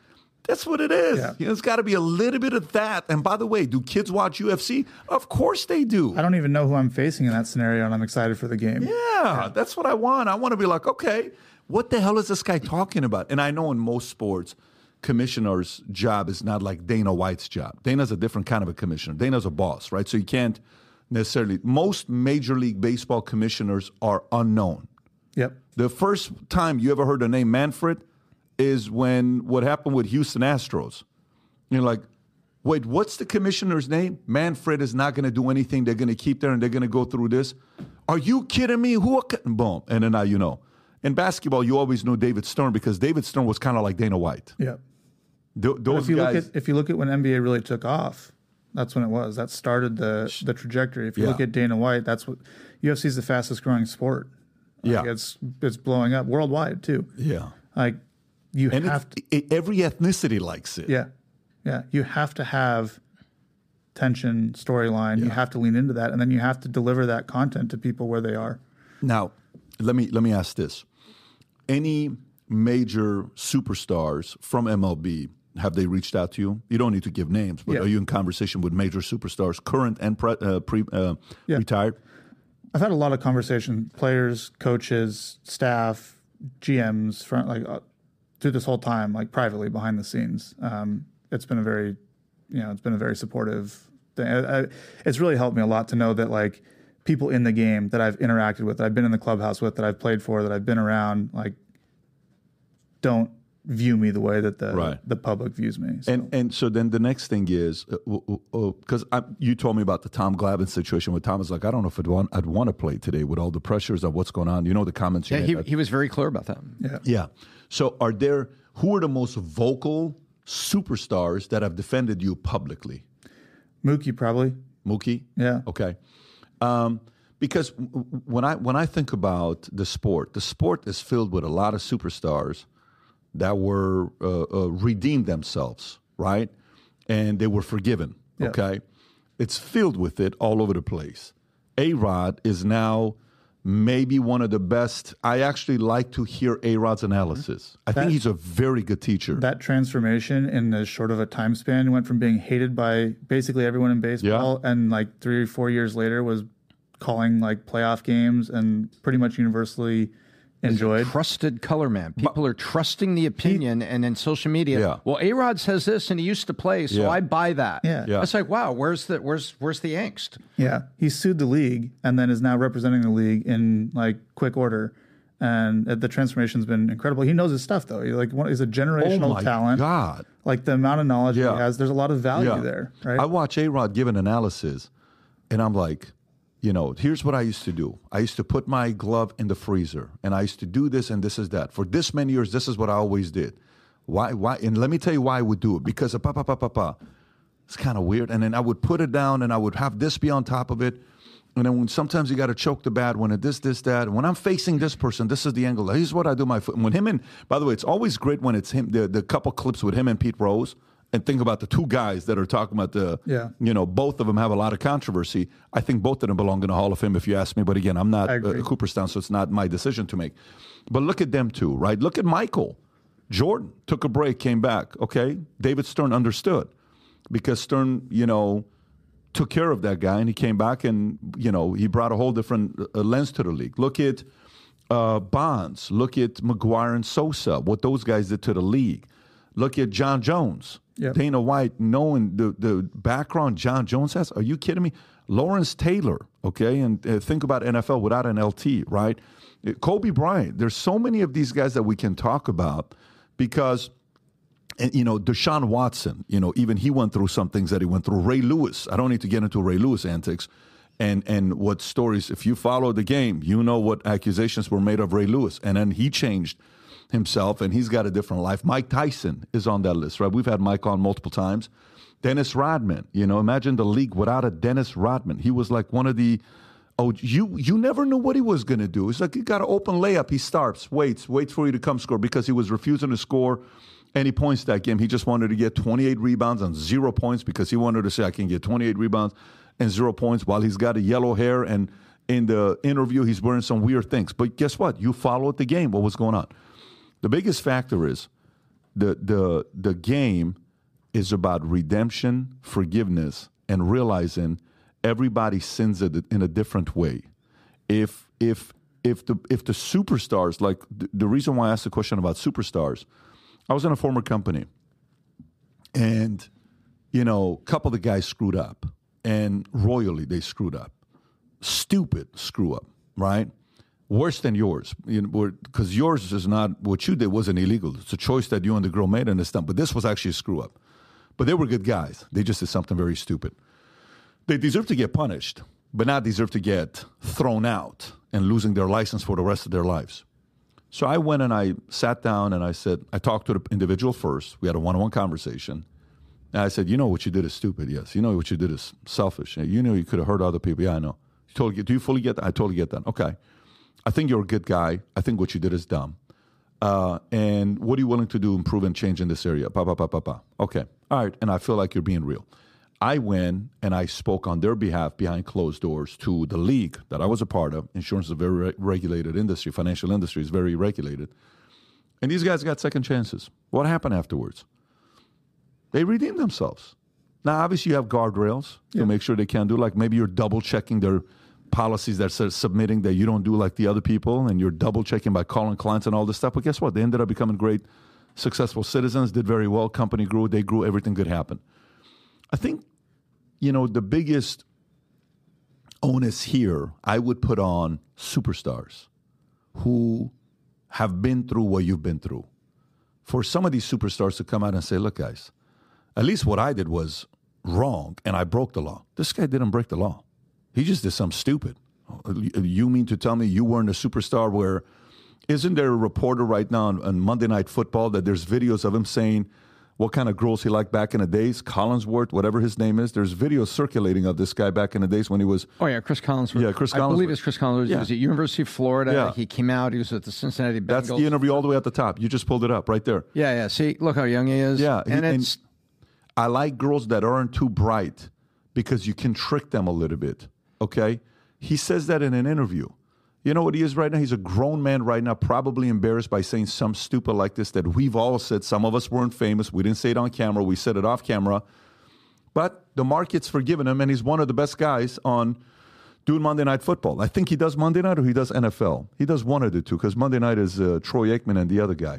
That's what it is. Yeah. It's got to be a little bit of that. And by the way, do kids watch UFC? Of course they do. I don't even know who I'm facing in that scenario, and I'm excited for the game. Yeah, that's what I want. I want to be like, okay, what the hell is this guy talking about? And I know in most sports, commissioner's job is not like Dana White's job. Dana's a different kind of a commissioner. Dana's a boss, right? So you can't necessarily. Most Major League Baseball commissioners are unknown. Yep. The first time you ever heard the name Manfred is when what happened with Houston Astros. You're like, wait, what's the commissioner's name? Manfred is not going to do anything. They're going to keep there and they're going to go through this. Are you kidding me? Boom. And then now you know. In basketball, you always knew David Stern because David Stern was kind of like Dana White. Yeah. Those guys. If you look at when NBA really took off, that's when it was. That started the trajectory. If you look at Dana White, that's what UFC is the fastest growing sport. Like it's blowing up worldwide too. Yeah. Like you have to, every ethnicity likes it. Yeah. Yeah. You have to have tension, storyline. You have to lean into that, and then you have to deliver that content to people where they are. Now, let me ask this. Any major superstars from MLB, have they reached out to you? You don't need to give names, but are you in conversation with major superstars, current and retired? I've had a lot of conversation, players, coaches, staff, GMs, through this whole time, like privately behind the scenes. It's been a very supportive thing. It's really helped me a lot to know that like people in the game that I've interacted with, that I've been in the clubhouse with, that I've played for, that I've been around, like don't view me the way that the public views me. So. And so then the next thing is, because you told me about the Tom Glavine situation where Tom was like, I don't know if I'd want to play today with all the pressures of what's going on. You know the comments you made. He was very clear about that. Yeah. So who are the most vocal superstars that have defended you publicly? Mookie, probably. Mookie? Yeah. Okay. Because when I think about the sport is filled with a lot of superstars that were redeemed themselves, right? And they were forgiven, okay? It's filled with it all over the place. A-Rod is now maybe one of the best. I actually like to hear A-Rod's analysis. I think he's a very good teacher. That transformation in as short of a time span went from being hated by basically everyone in baseball and like 3 or 4 years later was calling like playoff games and pretty much universally enjoyed. Trusted color man. People are trusting the opinion, and in social media, well, A-Rod says this, and he used to play, so I buy that. It's like, wow, where's the angst? Yeah, he sued the league, and then is now representing the league in like quick order, and the transformation's been incredible. He knows his stuff, though. He's a generational talent. God, like the amount of knowledge he has, there's a lot of value there. Right? I watch A-Rod give an analysis, and I'm like, here's what I used to do. I used to put my glove in the freezer, and I used to do this, and this is that. For this many years, this is what I always did. Why? And let me tell you why I would do it. Because it's kind of weird. And then I would put it down, and I would have this be on top of it. And then sometimes you got to choke the bat when it this, that. And when I'm facing this person, this is the angle. Here's what I do my foot. When him and, by the way, it's always great when it's him, the couple clips with him and Pete Rose. And think about the two guys that are talking about both of them have a lot of controversy. I think both of them belong in the Hall of Fame, if you ask me. But again, I'm not Cooperstown, so it's not my decision to make. But look at them two, right? Look at Michael Jordan. Took a break, came back. Okay, David Stern understood because Stern, took care of that guy, and he came back, and he brought a whole different lens to the league. Look at Bonds. Look at McGuire and Sosa. What those guys did to the league. Look at John Jones. Yep. Dana White, knowing the background John Jones has. Are you kidding me? Lawrence Taylor, okay? And think about NFL without an LT, right? Kobe Bryant. There's so many of these guys that we can talk about because, Deshaun Watson, even he went through some things that he went through. Ray Lewis. I don't need to get into Ray Lewis antics and what stories. If you follow the game, you know what accusations were made of Ray Lewis. And then he changed himself, and he's got a different life. Mike Tyson is on that list, right? We've had Mike on multiple times. Dennis Rodman, imagine the league without a Dennis Rodman. He was like one of the, you never knew what he was going to do. It's like he got an open layup. He starts, waits for you to come score because he was refusing to score any points that game. He just wanted to get 28 rebounds and 0 points because he wanted to say, I can get 28 rebounds and 0 points while he's got a yellow hair, and in the interview, he's wearing some weird things. But guess what? You followed the game. What was going on? The biggest factor is The game is about redemption, forgiveness, and realizing everybody sins in a different way. If the superstars, like the reason why I asked the question about superstars, I was in a former company, and a couple of the guys screwed up, and royally they screwed up, stupid screw up, right? Worse than yours, because yours is not what you did wasn't illegal. It's a choice that you and the girl made, and it's done. But this was actually a screw up. But they were good guys. They just did something very stupid. They deserve to get punished, but not deserve to get thrown out and losing their license for the rest of their lives. So I went and I sat down and I said, I talked to the individual first. We had a one-on-one conversation. And I said, what you did is stupid. Yes. What you did is selfish. You could have hurt other people. Yeah, I know. Do you fully get that? I totally get that. Okay. I think you're a good guy. I think what you did is dumb. And what are you willing to do, improve and change in this area? Okay. All right. And I feel like you're being real. I went and I spoke on their behalf behind closed doors to the league that I was a part of. Insurance is a very regulated industry. Financial industry is very regulated. And these guys got second chances. What happened afterwards? They redeemed themselves. Now, obviously, you have guardrails to make sure they can't do, like maybe you're double-checking their policies that are submitting that you don't do like the other people, and you're double-checking by calling clients and all this stuff. But guess what? They ended up becoming great, successful citizens, did very well, company grew, they grew, everything good happened. I think, the biggest onus here I would put on superstars who have been through what you've been through. For some of these superstars to come out and say, look, guys, at least what I did was wrong and I broke the law. This guy didn't break the law. He just did something stupid. You mean to tell me you weren't a superstar where, isn't there a reporter right now on Monday Night Football that there's videos of him saying what kind of girls he liked back in the days, Collinsworth, whatever his name is. There's videos circulating of this guy back in the days when he was... Oh, yeah, Chris Collinsworth. Yeah, Chris Collinsworth. I believe it's Chris Collinsworth. He was at University of Florida. Yeah. He came out. He was at the Cincinnati Bengals. That's the interview all the way at the top. You just pulled it up right there. Yeah. See, look how young he is. Yeah. And I like girls that aren't too bright because you can trick them a little bit, okay? He says that in an interview. You know what he is right now? He's a grown man right now, probably embarrassed by saying something stupid like this that we've all said. Some of us weren't famous. We didn't say it on camera. We said it off camera. But the market's forgiven him, and he's one of the best guys on doing Monday Night Football. I think he does Monday Night or he does NFL. He does one of the two because Monday Night is Troy Aikman and the other guy.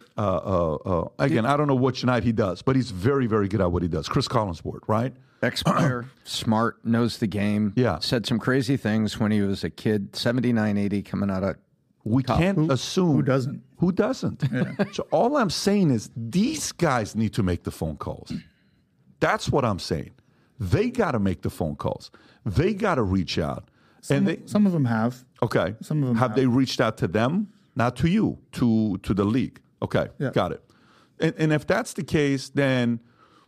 Again, I don't know which night he does, but he's very, very good at what he does. Chris Collinsworth, right? Ex-player, smart, knows the game. Yeah. Said some crazy things when he was a kid, 79, 80, coming out of We can't assume. Who doesn't? Who doesn't? Yeah. So all I'm saying is these guys need to make the phone calls. That's what I'm saying. They got to make the phone calls. They got to reach out. Some of them have. Okay. Some of them have. They reached out to them? Not to you, to the league. Okay, yeah. Got it. And if that's the case, then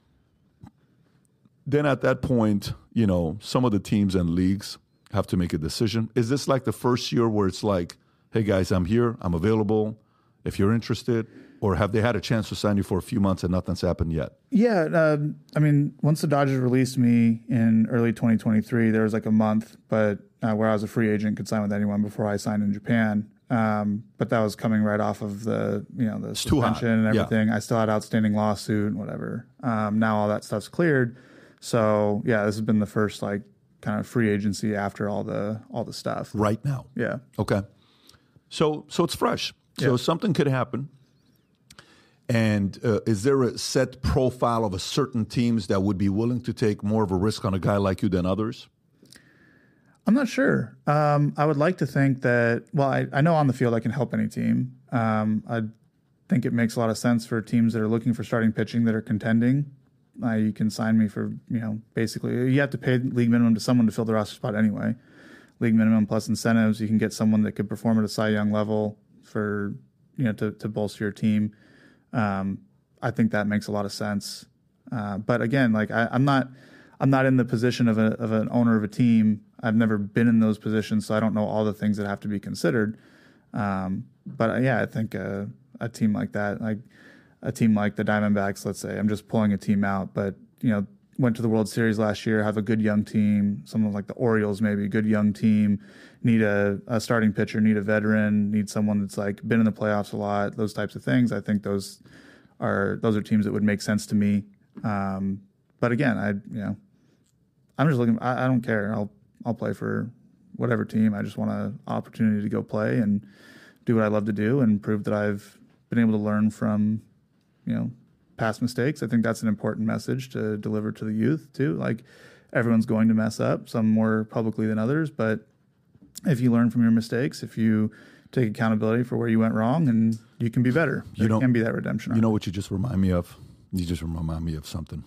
at that point, some of the teams and leagues have to make a decision. Is this like the first year where it's like, hey, guys, I'm here, I'm available, if you're interested? Or have they had a chance to sign you for a few months and nothing's happened yet? Yeah, once the Dodgers released me in early 2023, there was like a month, but where I was a free agent, could sign with anyone before I signed in Japan. But that was coming right off of the suspension and everything. Yeah. I still had outstanding lawsuit and whatever. Now all that stuff's cleared. So yeah, this has been the first kind of free agency after all the stuff. Right now. Yeah. Okay. So it's fresh. So something could happen. And is there a set profile of a certain teams that would be willing to take more of a risk on a guy like you than others? I'm not sure. I would like to think that, I know on the field I can help any team. I think it makes a lot of sense for teams that are looking for starting pitching that are contending. You can sign me for, basically, you have to pay league minimum to someone to fill the roster spot anyway. League minimum plus incentives. You can get someone that could perform at a Cy Young level for, to bolster your team. I think that makes a lot of sense. But again, I'm not in the position of an owner of a team. I've never been in those positions, so I don't know all the things that have to be considered. But I think a team like that, like a team like the Diamondbacks, let's say, I'm just pulling a team out, but went to the World Series last year, have a good young team. Someone like the Orioles, maybe good young team, need a starting pitcher, need a veteran, need someone that's been in the playoffs a lot. Those types of things. I think those those are teams that would make sense to me. But again, I'm just looking. I don't care. I'll play for whatever team. I just want an opportunity to go play and do what I love to do and prove that I've been able to learn from, past mistakes. I think that's an important message to deliver to the youth too. Like, everyone's going to mess up, some more publicly than others, but if you learn from your mistakes, if you take accountability for where you went wrong, and you can be better. There can be that redemption. You know what you just remind me of? You just remind me of something.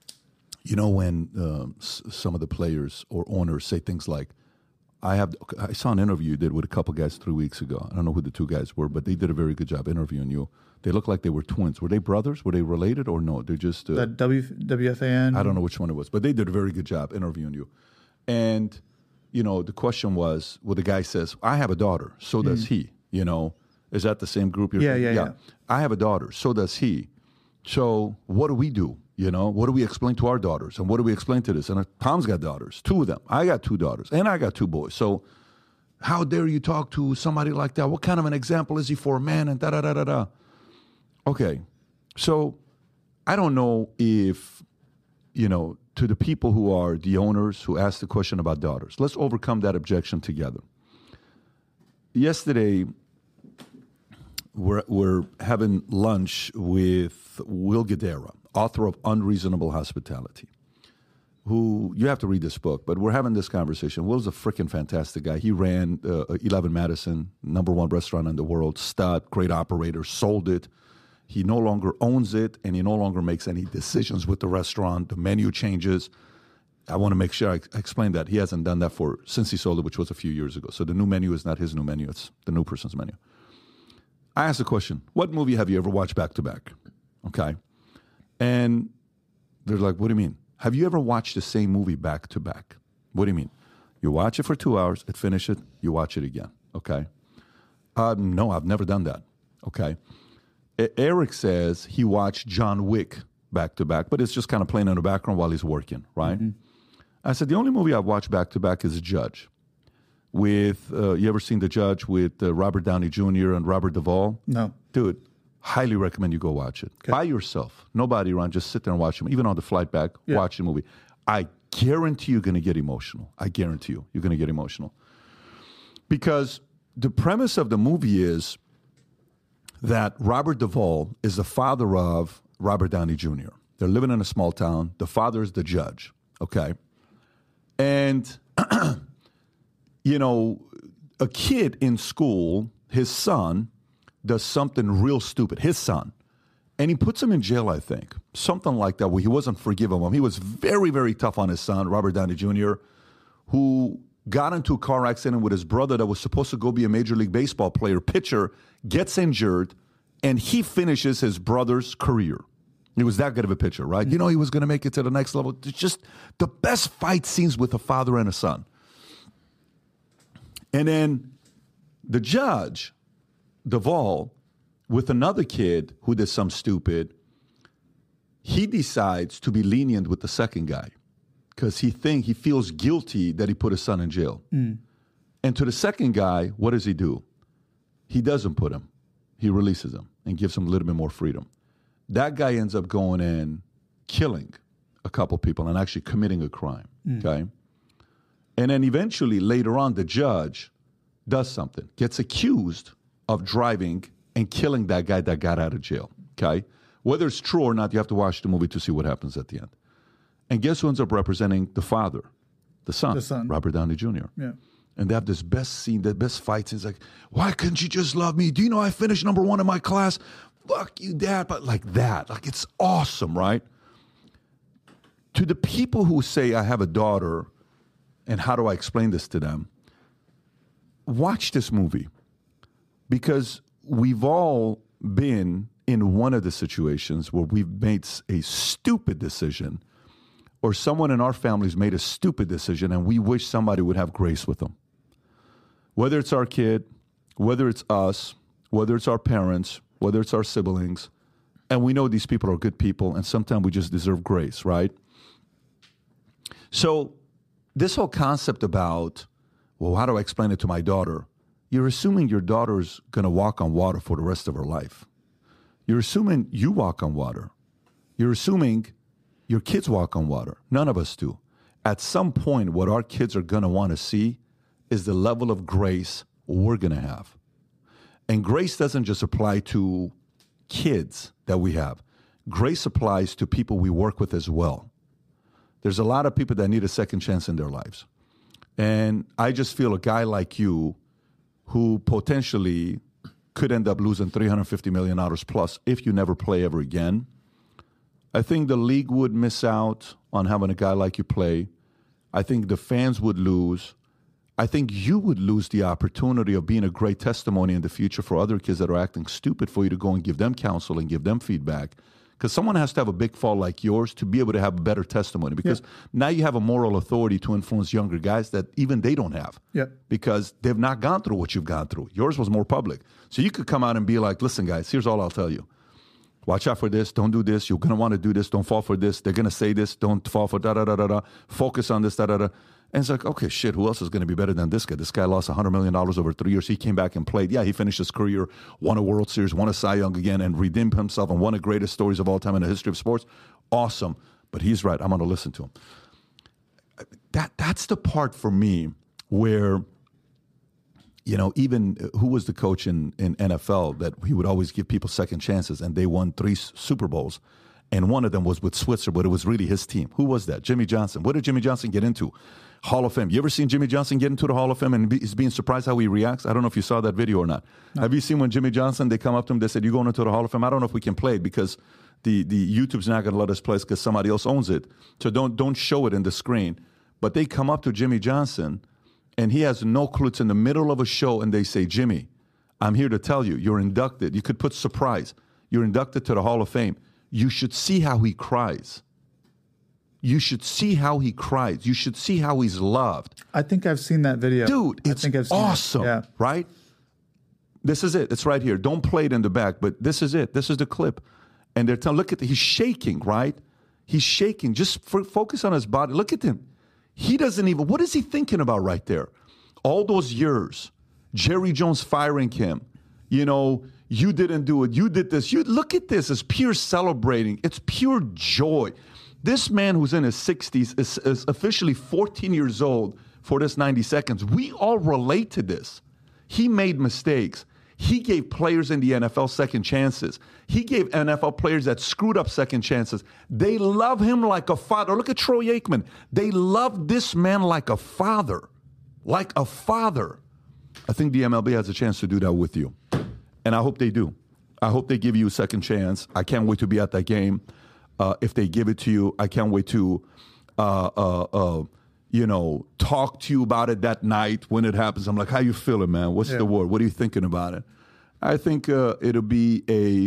When some of the players or owners say things like, I saw an interview you did with a couple guys 3 weeks ago. I don't know who the two guys were, but they did a very good job interviewing you. They looked like they were twins. Were they brothers? Were they related or no? They're just... that WFAN? I don't know which one it was, but they did a very good job interviewing you. And, the question was, the guy says, I have a daughter, so does he. Is that the same group? Yeah. I have a daughter, so does he. So what do we do? What do we explain to our daughters? And what do we explain to this? And Tom's got daughters, 2 of them. I got 2 daughters, and I got 2 boys. So how dare you talk to somebody like that? What kind of an example is he for a man? And da-da-da-da-da. Okay, so I don't know if, to the people who are the owners who asked the question about daughters, let's overcome that objection together. Yesterday, we're having lunch with Will Guidara, author of Unreasonable Hospitality, who, you have to read this book, but we're having this conversation. Will's a freaking fantastic guy. He ran 11 Madison, #1 restaurant in the world, stud, great operator, sold it. He no longer owns it, and he no longer makes any decisions with the restaurant. The menu changes. I want to make sure I explain that. He hasn't done that since he sold it, which was a few years ago. So the new menu is not his new menu. It's the new person's menu. I asked the question, what movie have you ever watched back to back? Okay. And they're like, what do you mean? Have you ever watched the same movie back to back? What do you mean? You watch it for 2 hours, finish it, you watch it again. Okay. No, I've never done that. Okay. Eric says he watched John Wick back to back, but it's just kind of playing in the background while he's working, right? Mm-hmm. I said, the only movie I've watched back to back is Judge. With, you ever seen The Judge with Robert Downey Jr. and Robert Duvall? No. Dude, highly recommend you go watch it. Okay. By yourself. Nobody around. Just sit there and watch it. Even on the flight back, watch the movie. I guarantee you're going to get emotional. I guarantee you're going to get emotional. Because the premise of the movie is that Robert Duvall is the father of Robert Downey Jr. They're living in a small town. The father is the judge, okay? And, a kid in school, his son, does something real stupid, his son. And he puts him in jail, I think. Something like that, where he wasn't forgiving him. He was very, very tough on his son, Robert Downey Jr., who got into a car accident with his brother that was supposed to go be a Major League Baseball player, pitcher, gets injured, and he finishes his brother's career. He was that good of a pitcher, right? He was going to make it to the next level. It's just the best fight scenes with a father and a son. And then the judge, Duvall, with another kid who did some stupid, he decides to be lenient with the second guy because he feels guilty that he put his son in jail. Mm. And to the second guy, what does he do? He doesn't put him. He releases him and gives him a little bit more freedom. That guy ends up going in, killing a couple people and actually committing a crime, okay? And then eventually, later on, the judge does something, gets accused of driving and killing that guy that got out of jail, okay? Whether it's true or not, you have to watch the movie to see what happens at the end. And guess who ends up representing the father? The son. Robert Downey Jr. Yeah. And they have this best scene, the best fight scene. It's like, why couldn't you just love me? Do you know I finished #1 in my class? Fuck you, Dad. But like that. Like, it's awesome, right? To the people who say, I have a daughter, and how do I explain this to them? Watch this movie. Because we've all been in one of the situations where we've made a stupid decision, or someone in our family's made a stupid decision, and we wish somebody would have grace with them. Whether it's our kid, whether it's us, whether it's our parents, whether it's our siblings, and we know these people are good people, and sometimes we just deserve grace, right? So this whole concept about, well, how do I explain it to my daughter? You're assuming your daughter's going to walk on water for the rest of her life. You're assuming you walk on water. You're assuming your kids walk on water. None of us do. At some point, what our kids are going to want to see is the level of grace we're going to have. And grace doesn't just apply to kids that we have. Grace applies to people we work with as well. There's a lot of people that need a second chance in their lives. And I just feel a guy like you who potentially could end up losing $350 million plus if you never play ever again. I think the league would miss out on having a guy like you play. I think the fans would lose. I think you would lose the opportunity of being a great testimony in the future for other kids that are acting stupid for you to go and give them counsel and give them feedback. Because someone has to have a big fall like yours to be able to have a better testimony. Because now you have a moral authority to influence younger guys that even they don't have. Because they've not gone through what you've gone through. Yours was more public. So you could come out and be like, listen, guys, here's all I'll tell you. Watch out for this. Don't do this. You're going to want to do this. Don't fall for this. They're going to say this. Don't fall for da-da-da-da-da. Focus on this, da-da-da. And it's like, okay, shit, who else is going to be better than this guy? This guy lost $100 million over 3 years. He came back and played. Yeah, he finished his career, won a World Series, won a Cy Young again, and redeemed himself and one of the greatest stories of all time in the history of sports. Awesome. But he's right. I'm going to listen to him. That's the part for me where, you know, even who was the coach in NFL that he would always give people second chances, and they won 3 Super Bowls. And one of them was with Switzer, but it was really his team. Who was that? Jimmy Johnson. What did Jimmy Johnson get into? Hall of Fame. You ever seen Jimmy Johnson get into the Hall of Fame and he's being surprised how he reacts? I don't know if you saw that video or not. No. Have you seen when Jimmy Johnson, they come up to him, they said, you going into the Hall of Fame? I don't know if we can play it because the YouTube's not going to let us play it because somebody else owns it. So don't show it in the screen. But they come up to Jimmy Johnson and he has no clue. It's in the middle of a show and they say, Jimmy, I'm here to tell you, you're inducted. You could put surprise. You're inducted to the Hall of Fame. You should see how he cries. You should see how he cries. You should see how he's loved. I think I've seen that video. Dude, it's awesome, right? This is it. It's right here. Don't play it in the back, but this is it. This is the clip. And they're telling, look at he's shaking, right? He's shaking. Just focus on his body. Look at him. He doesn't even, what is he thinking about right there? All those years, Jerry Jones firing him, you know, you didn't do it. You did this. You look at this. It's pure celebrating. It's pure joy. This man who's in his 60s is officially 14 years old for this 90 seconds. We all relate to this. He made mistakes. He gave players in the NFL second chances. He gave NFL players that screwed up second chances. They love him like a father. Look at Troy Aikman. They love this man like a father. Like a father. I think the MLB has a chance to do that with you. And I hope they do. I hope they give you a second chance. I can't wait to be at that game. If they give it to you, I can't wait to, you know, talk to you about it that night when it happens. I'm like, how you feeling, man? What's the word? What are you thinking about it? I think it'll be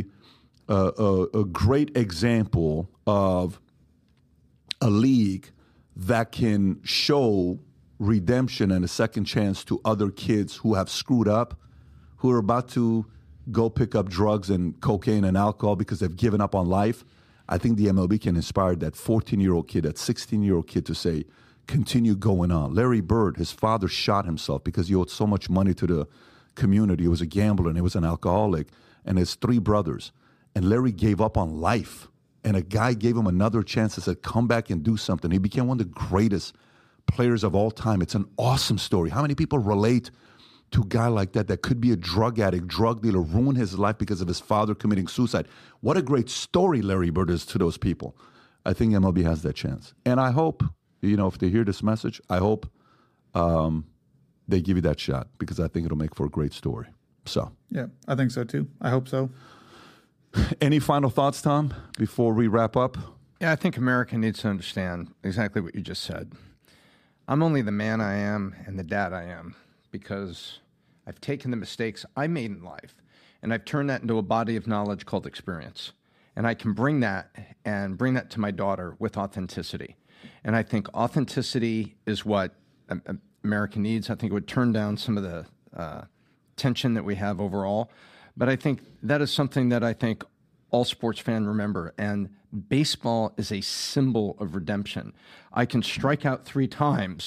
a great example of a league that can show redemption and a second chance to other kids who have screwed up, who are about to go pick up drugs and cocaine and alcohol because they've given up on life. I think the MLB can inspire that 14-year-old kid, that 16-year-old kid to say, continue going on. Larry Bird, his father shot himself because he owed so much money to the community. He was a gambler and he was an alcoholic, and his 3 brothers. And Larry gave up on life, and a guy gave him another chance and said, come back and do something. He became one of the greatest players of all time. It's an awesome story. How many people relate to a guy like that could be a drug addict, drug dealer, ruin his life because of his father committing suicide? What a great story Larry Bird is to those people. I think MLB has that chance. And I hope, you know, if they hear this message, I hope they give you that shot because I think it'll make for a great story. So. Yeah, I think so too. I hope so. Any final thoughts, Tom, before we wrap up? Yeah, I think America needs to understand exactly what you just said. I'm only the man I am and the dad I am because I've taken the mistakes I made in life and I've turned that into a body of knowledge called experience. And I can bring that to my daughter with authenticity. And I think authenticity is what America needs. I think it would turn down some of the tension that we have overall. But I think that is something that I think all sports fans remember. And baseball is a symbol of redemption. I can strike out 3 times,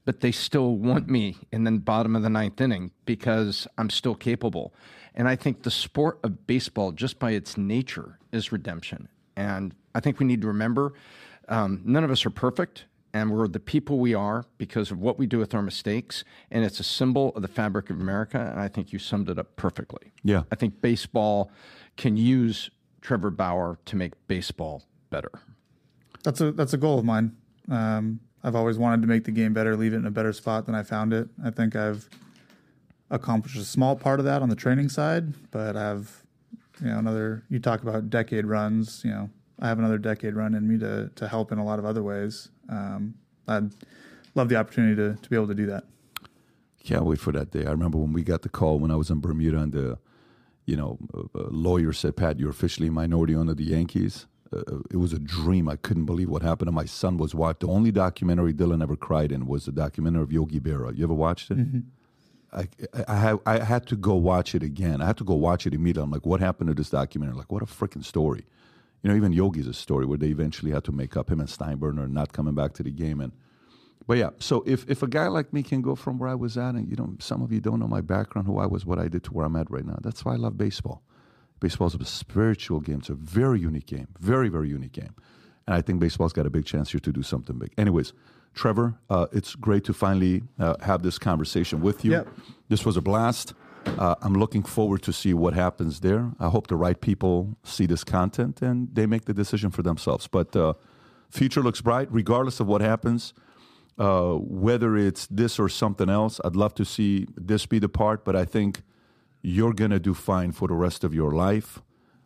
but they still want me in the bottom of the ninth inning because I'm still capable. And I think the sport of baseball, just by its nature, is redemption. And I think we need to remember none of us are perfect, and we're the people we are because of what we do with our mistakes. And it's a symbol of the fabric of America. And I think you summed it up perfectly. Yeah. I think baseball can use Trevor Bauer to make baseball better. That's a goal of mine. I've always wanted to make the game better, leave it in a better spot than I found it. I think I've accomplished a small part of that on the training side, but I've, you talk about decade runs, I have another decade run in me to help in a lot of other ways. I'd love the opportunity to be able to do that. Can't wait for that day. I remember when we got the call when I was in Bermuda and the, a lawyer said, Pat, you're officially a minority owner of the Yankees. It was a dream. I couldn't believe what happened. And my son was watching. The only documentary Dylan ever cried in was the documentary of Yogi Berra. You ever watched it? Mm-hmm. I had to go watch it again. I had to go watch it immediately. I'm like, what happened to this documentary? Like, what a freaking story. Even Yogi's a story where they eventually had to make up, him and Steinbrenner not coming back to the game. But yeah, so if a guy like me can go from where I was at, and some of you don't know my background, who I was, what I did, to where I'm at right now, that's why I love baseball. Baseball is a spiritual game. It's a very unique game, very, very unique game. And I think baseball's got a big chance here to do something big. Anyways, Trevor, it's great to finally have this conversation with you. Yep. This was a blast. I'm looking forward to see what happens there. I hope the right people see this content and they make the decision for themselves. But future looks bright, regardless of what happens. Whether it's this or something else, I'd love to see this be the part, but I think you're going to do fine for the rest of your life.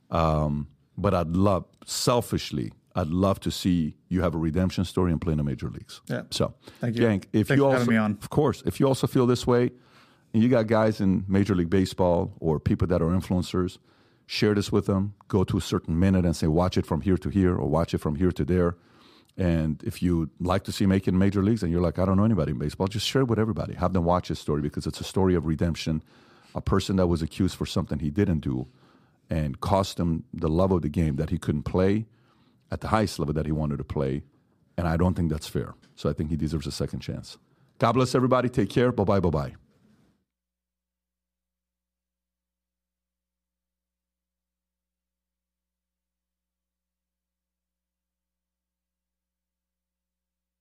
But selfishly, I'd love to see you have a redemption story and play in the major leagues. Yeah. So, thank you. Yank, Thanks for having me on. Of course, if you also feel this way, and you got guys in Major League Baseball or people that are influencers, share this with them. Go to a certain minute and say, watch it from here to here or watch it from here to there. And if you'd like to see make it in major leagues and you're like, I don't know anybody in baseball, just share it with everybody. Have them watch his story because it's a story of redemption. A person that was accused for something he didn't do and cost him the love of the game that he couldn't play at the highest level that he wanted to play. And I don't think that's fair. So I think he deserves a second chance. God bless everybody. Take care. Bye-bye. Bye-bye.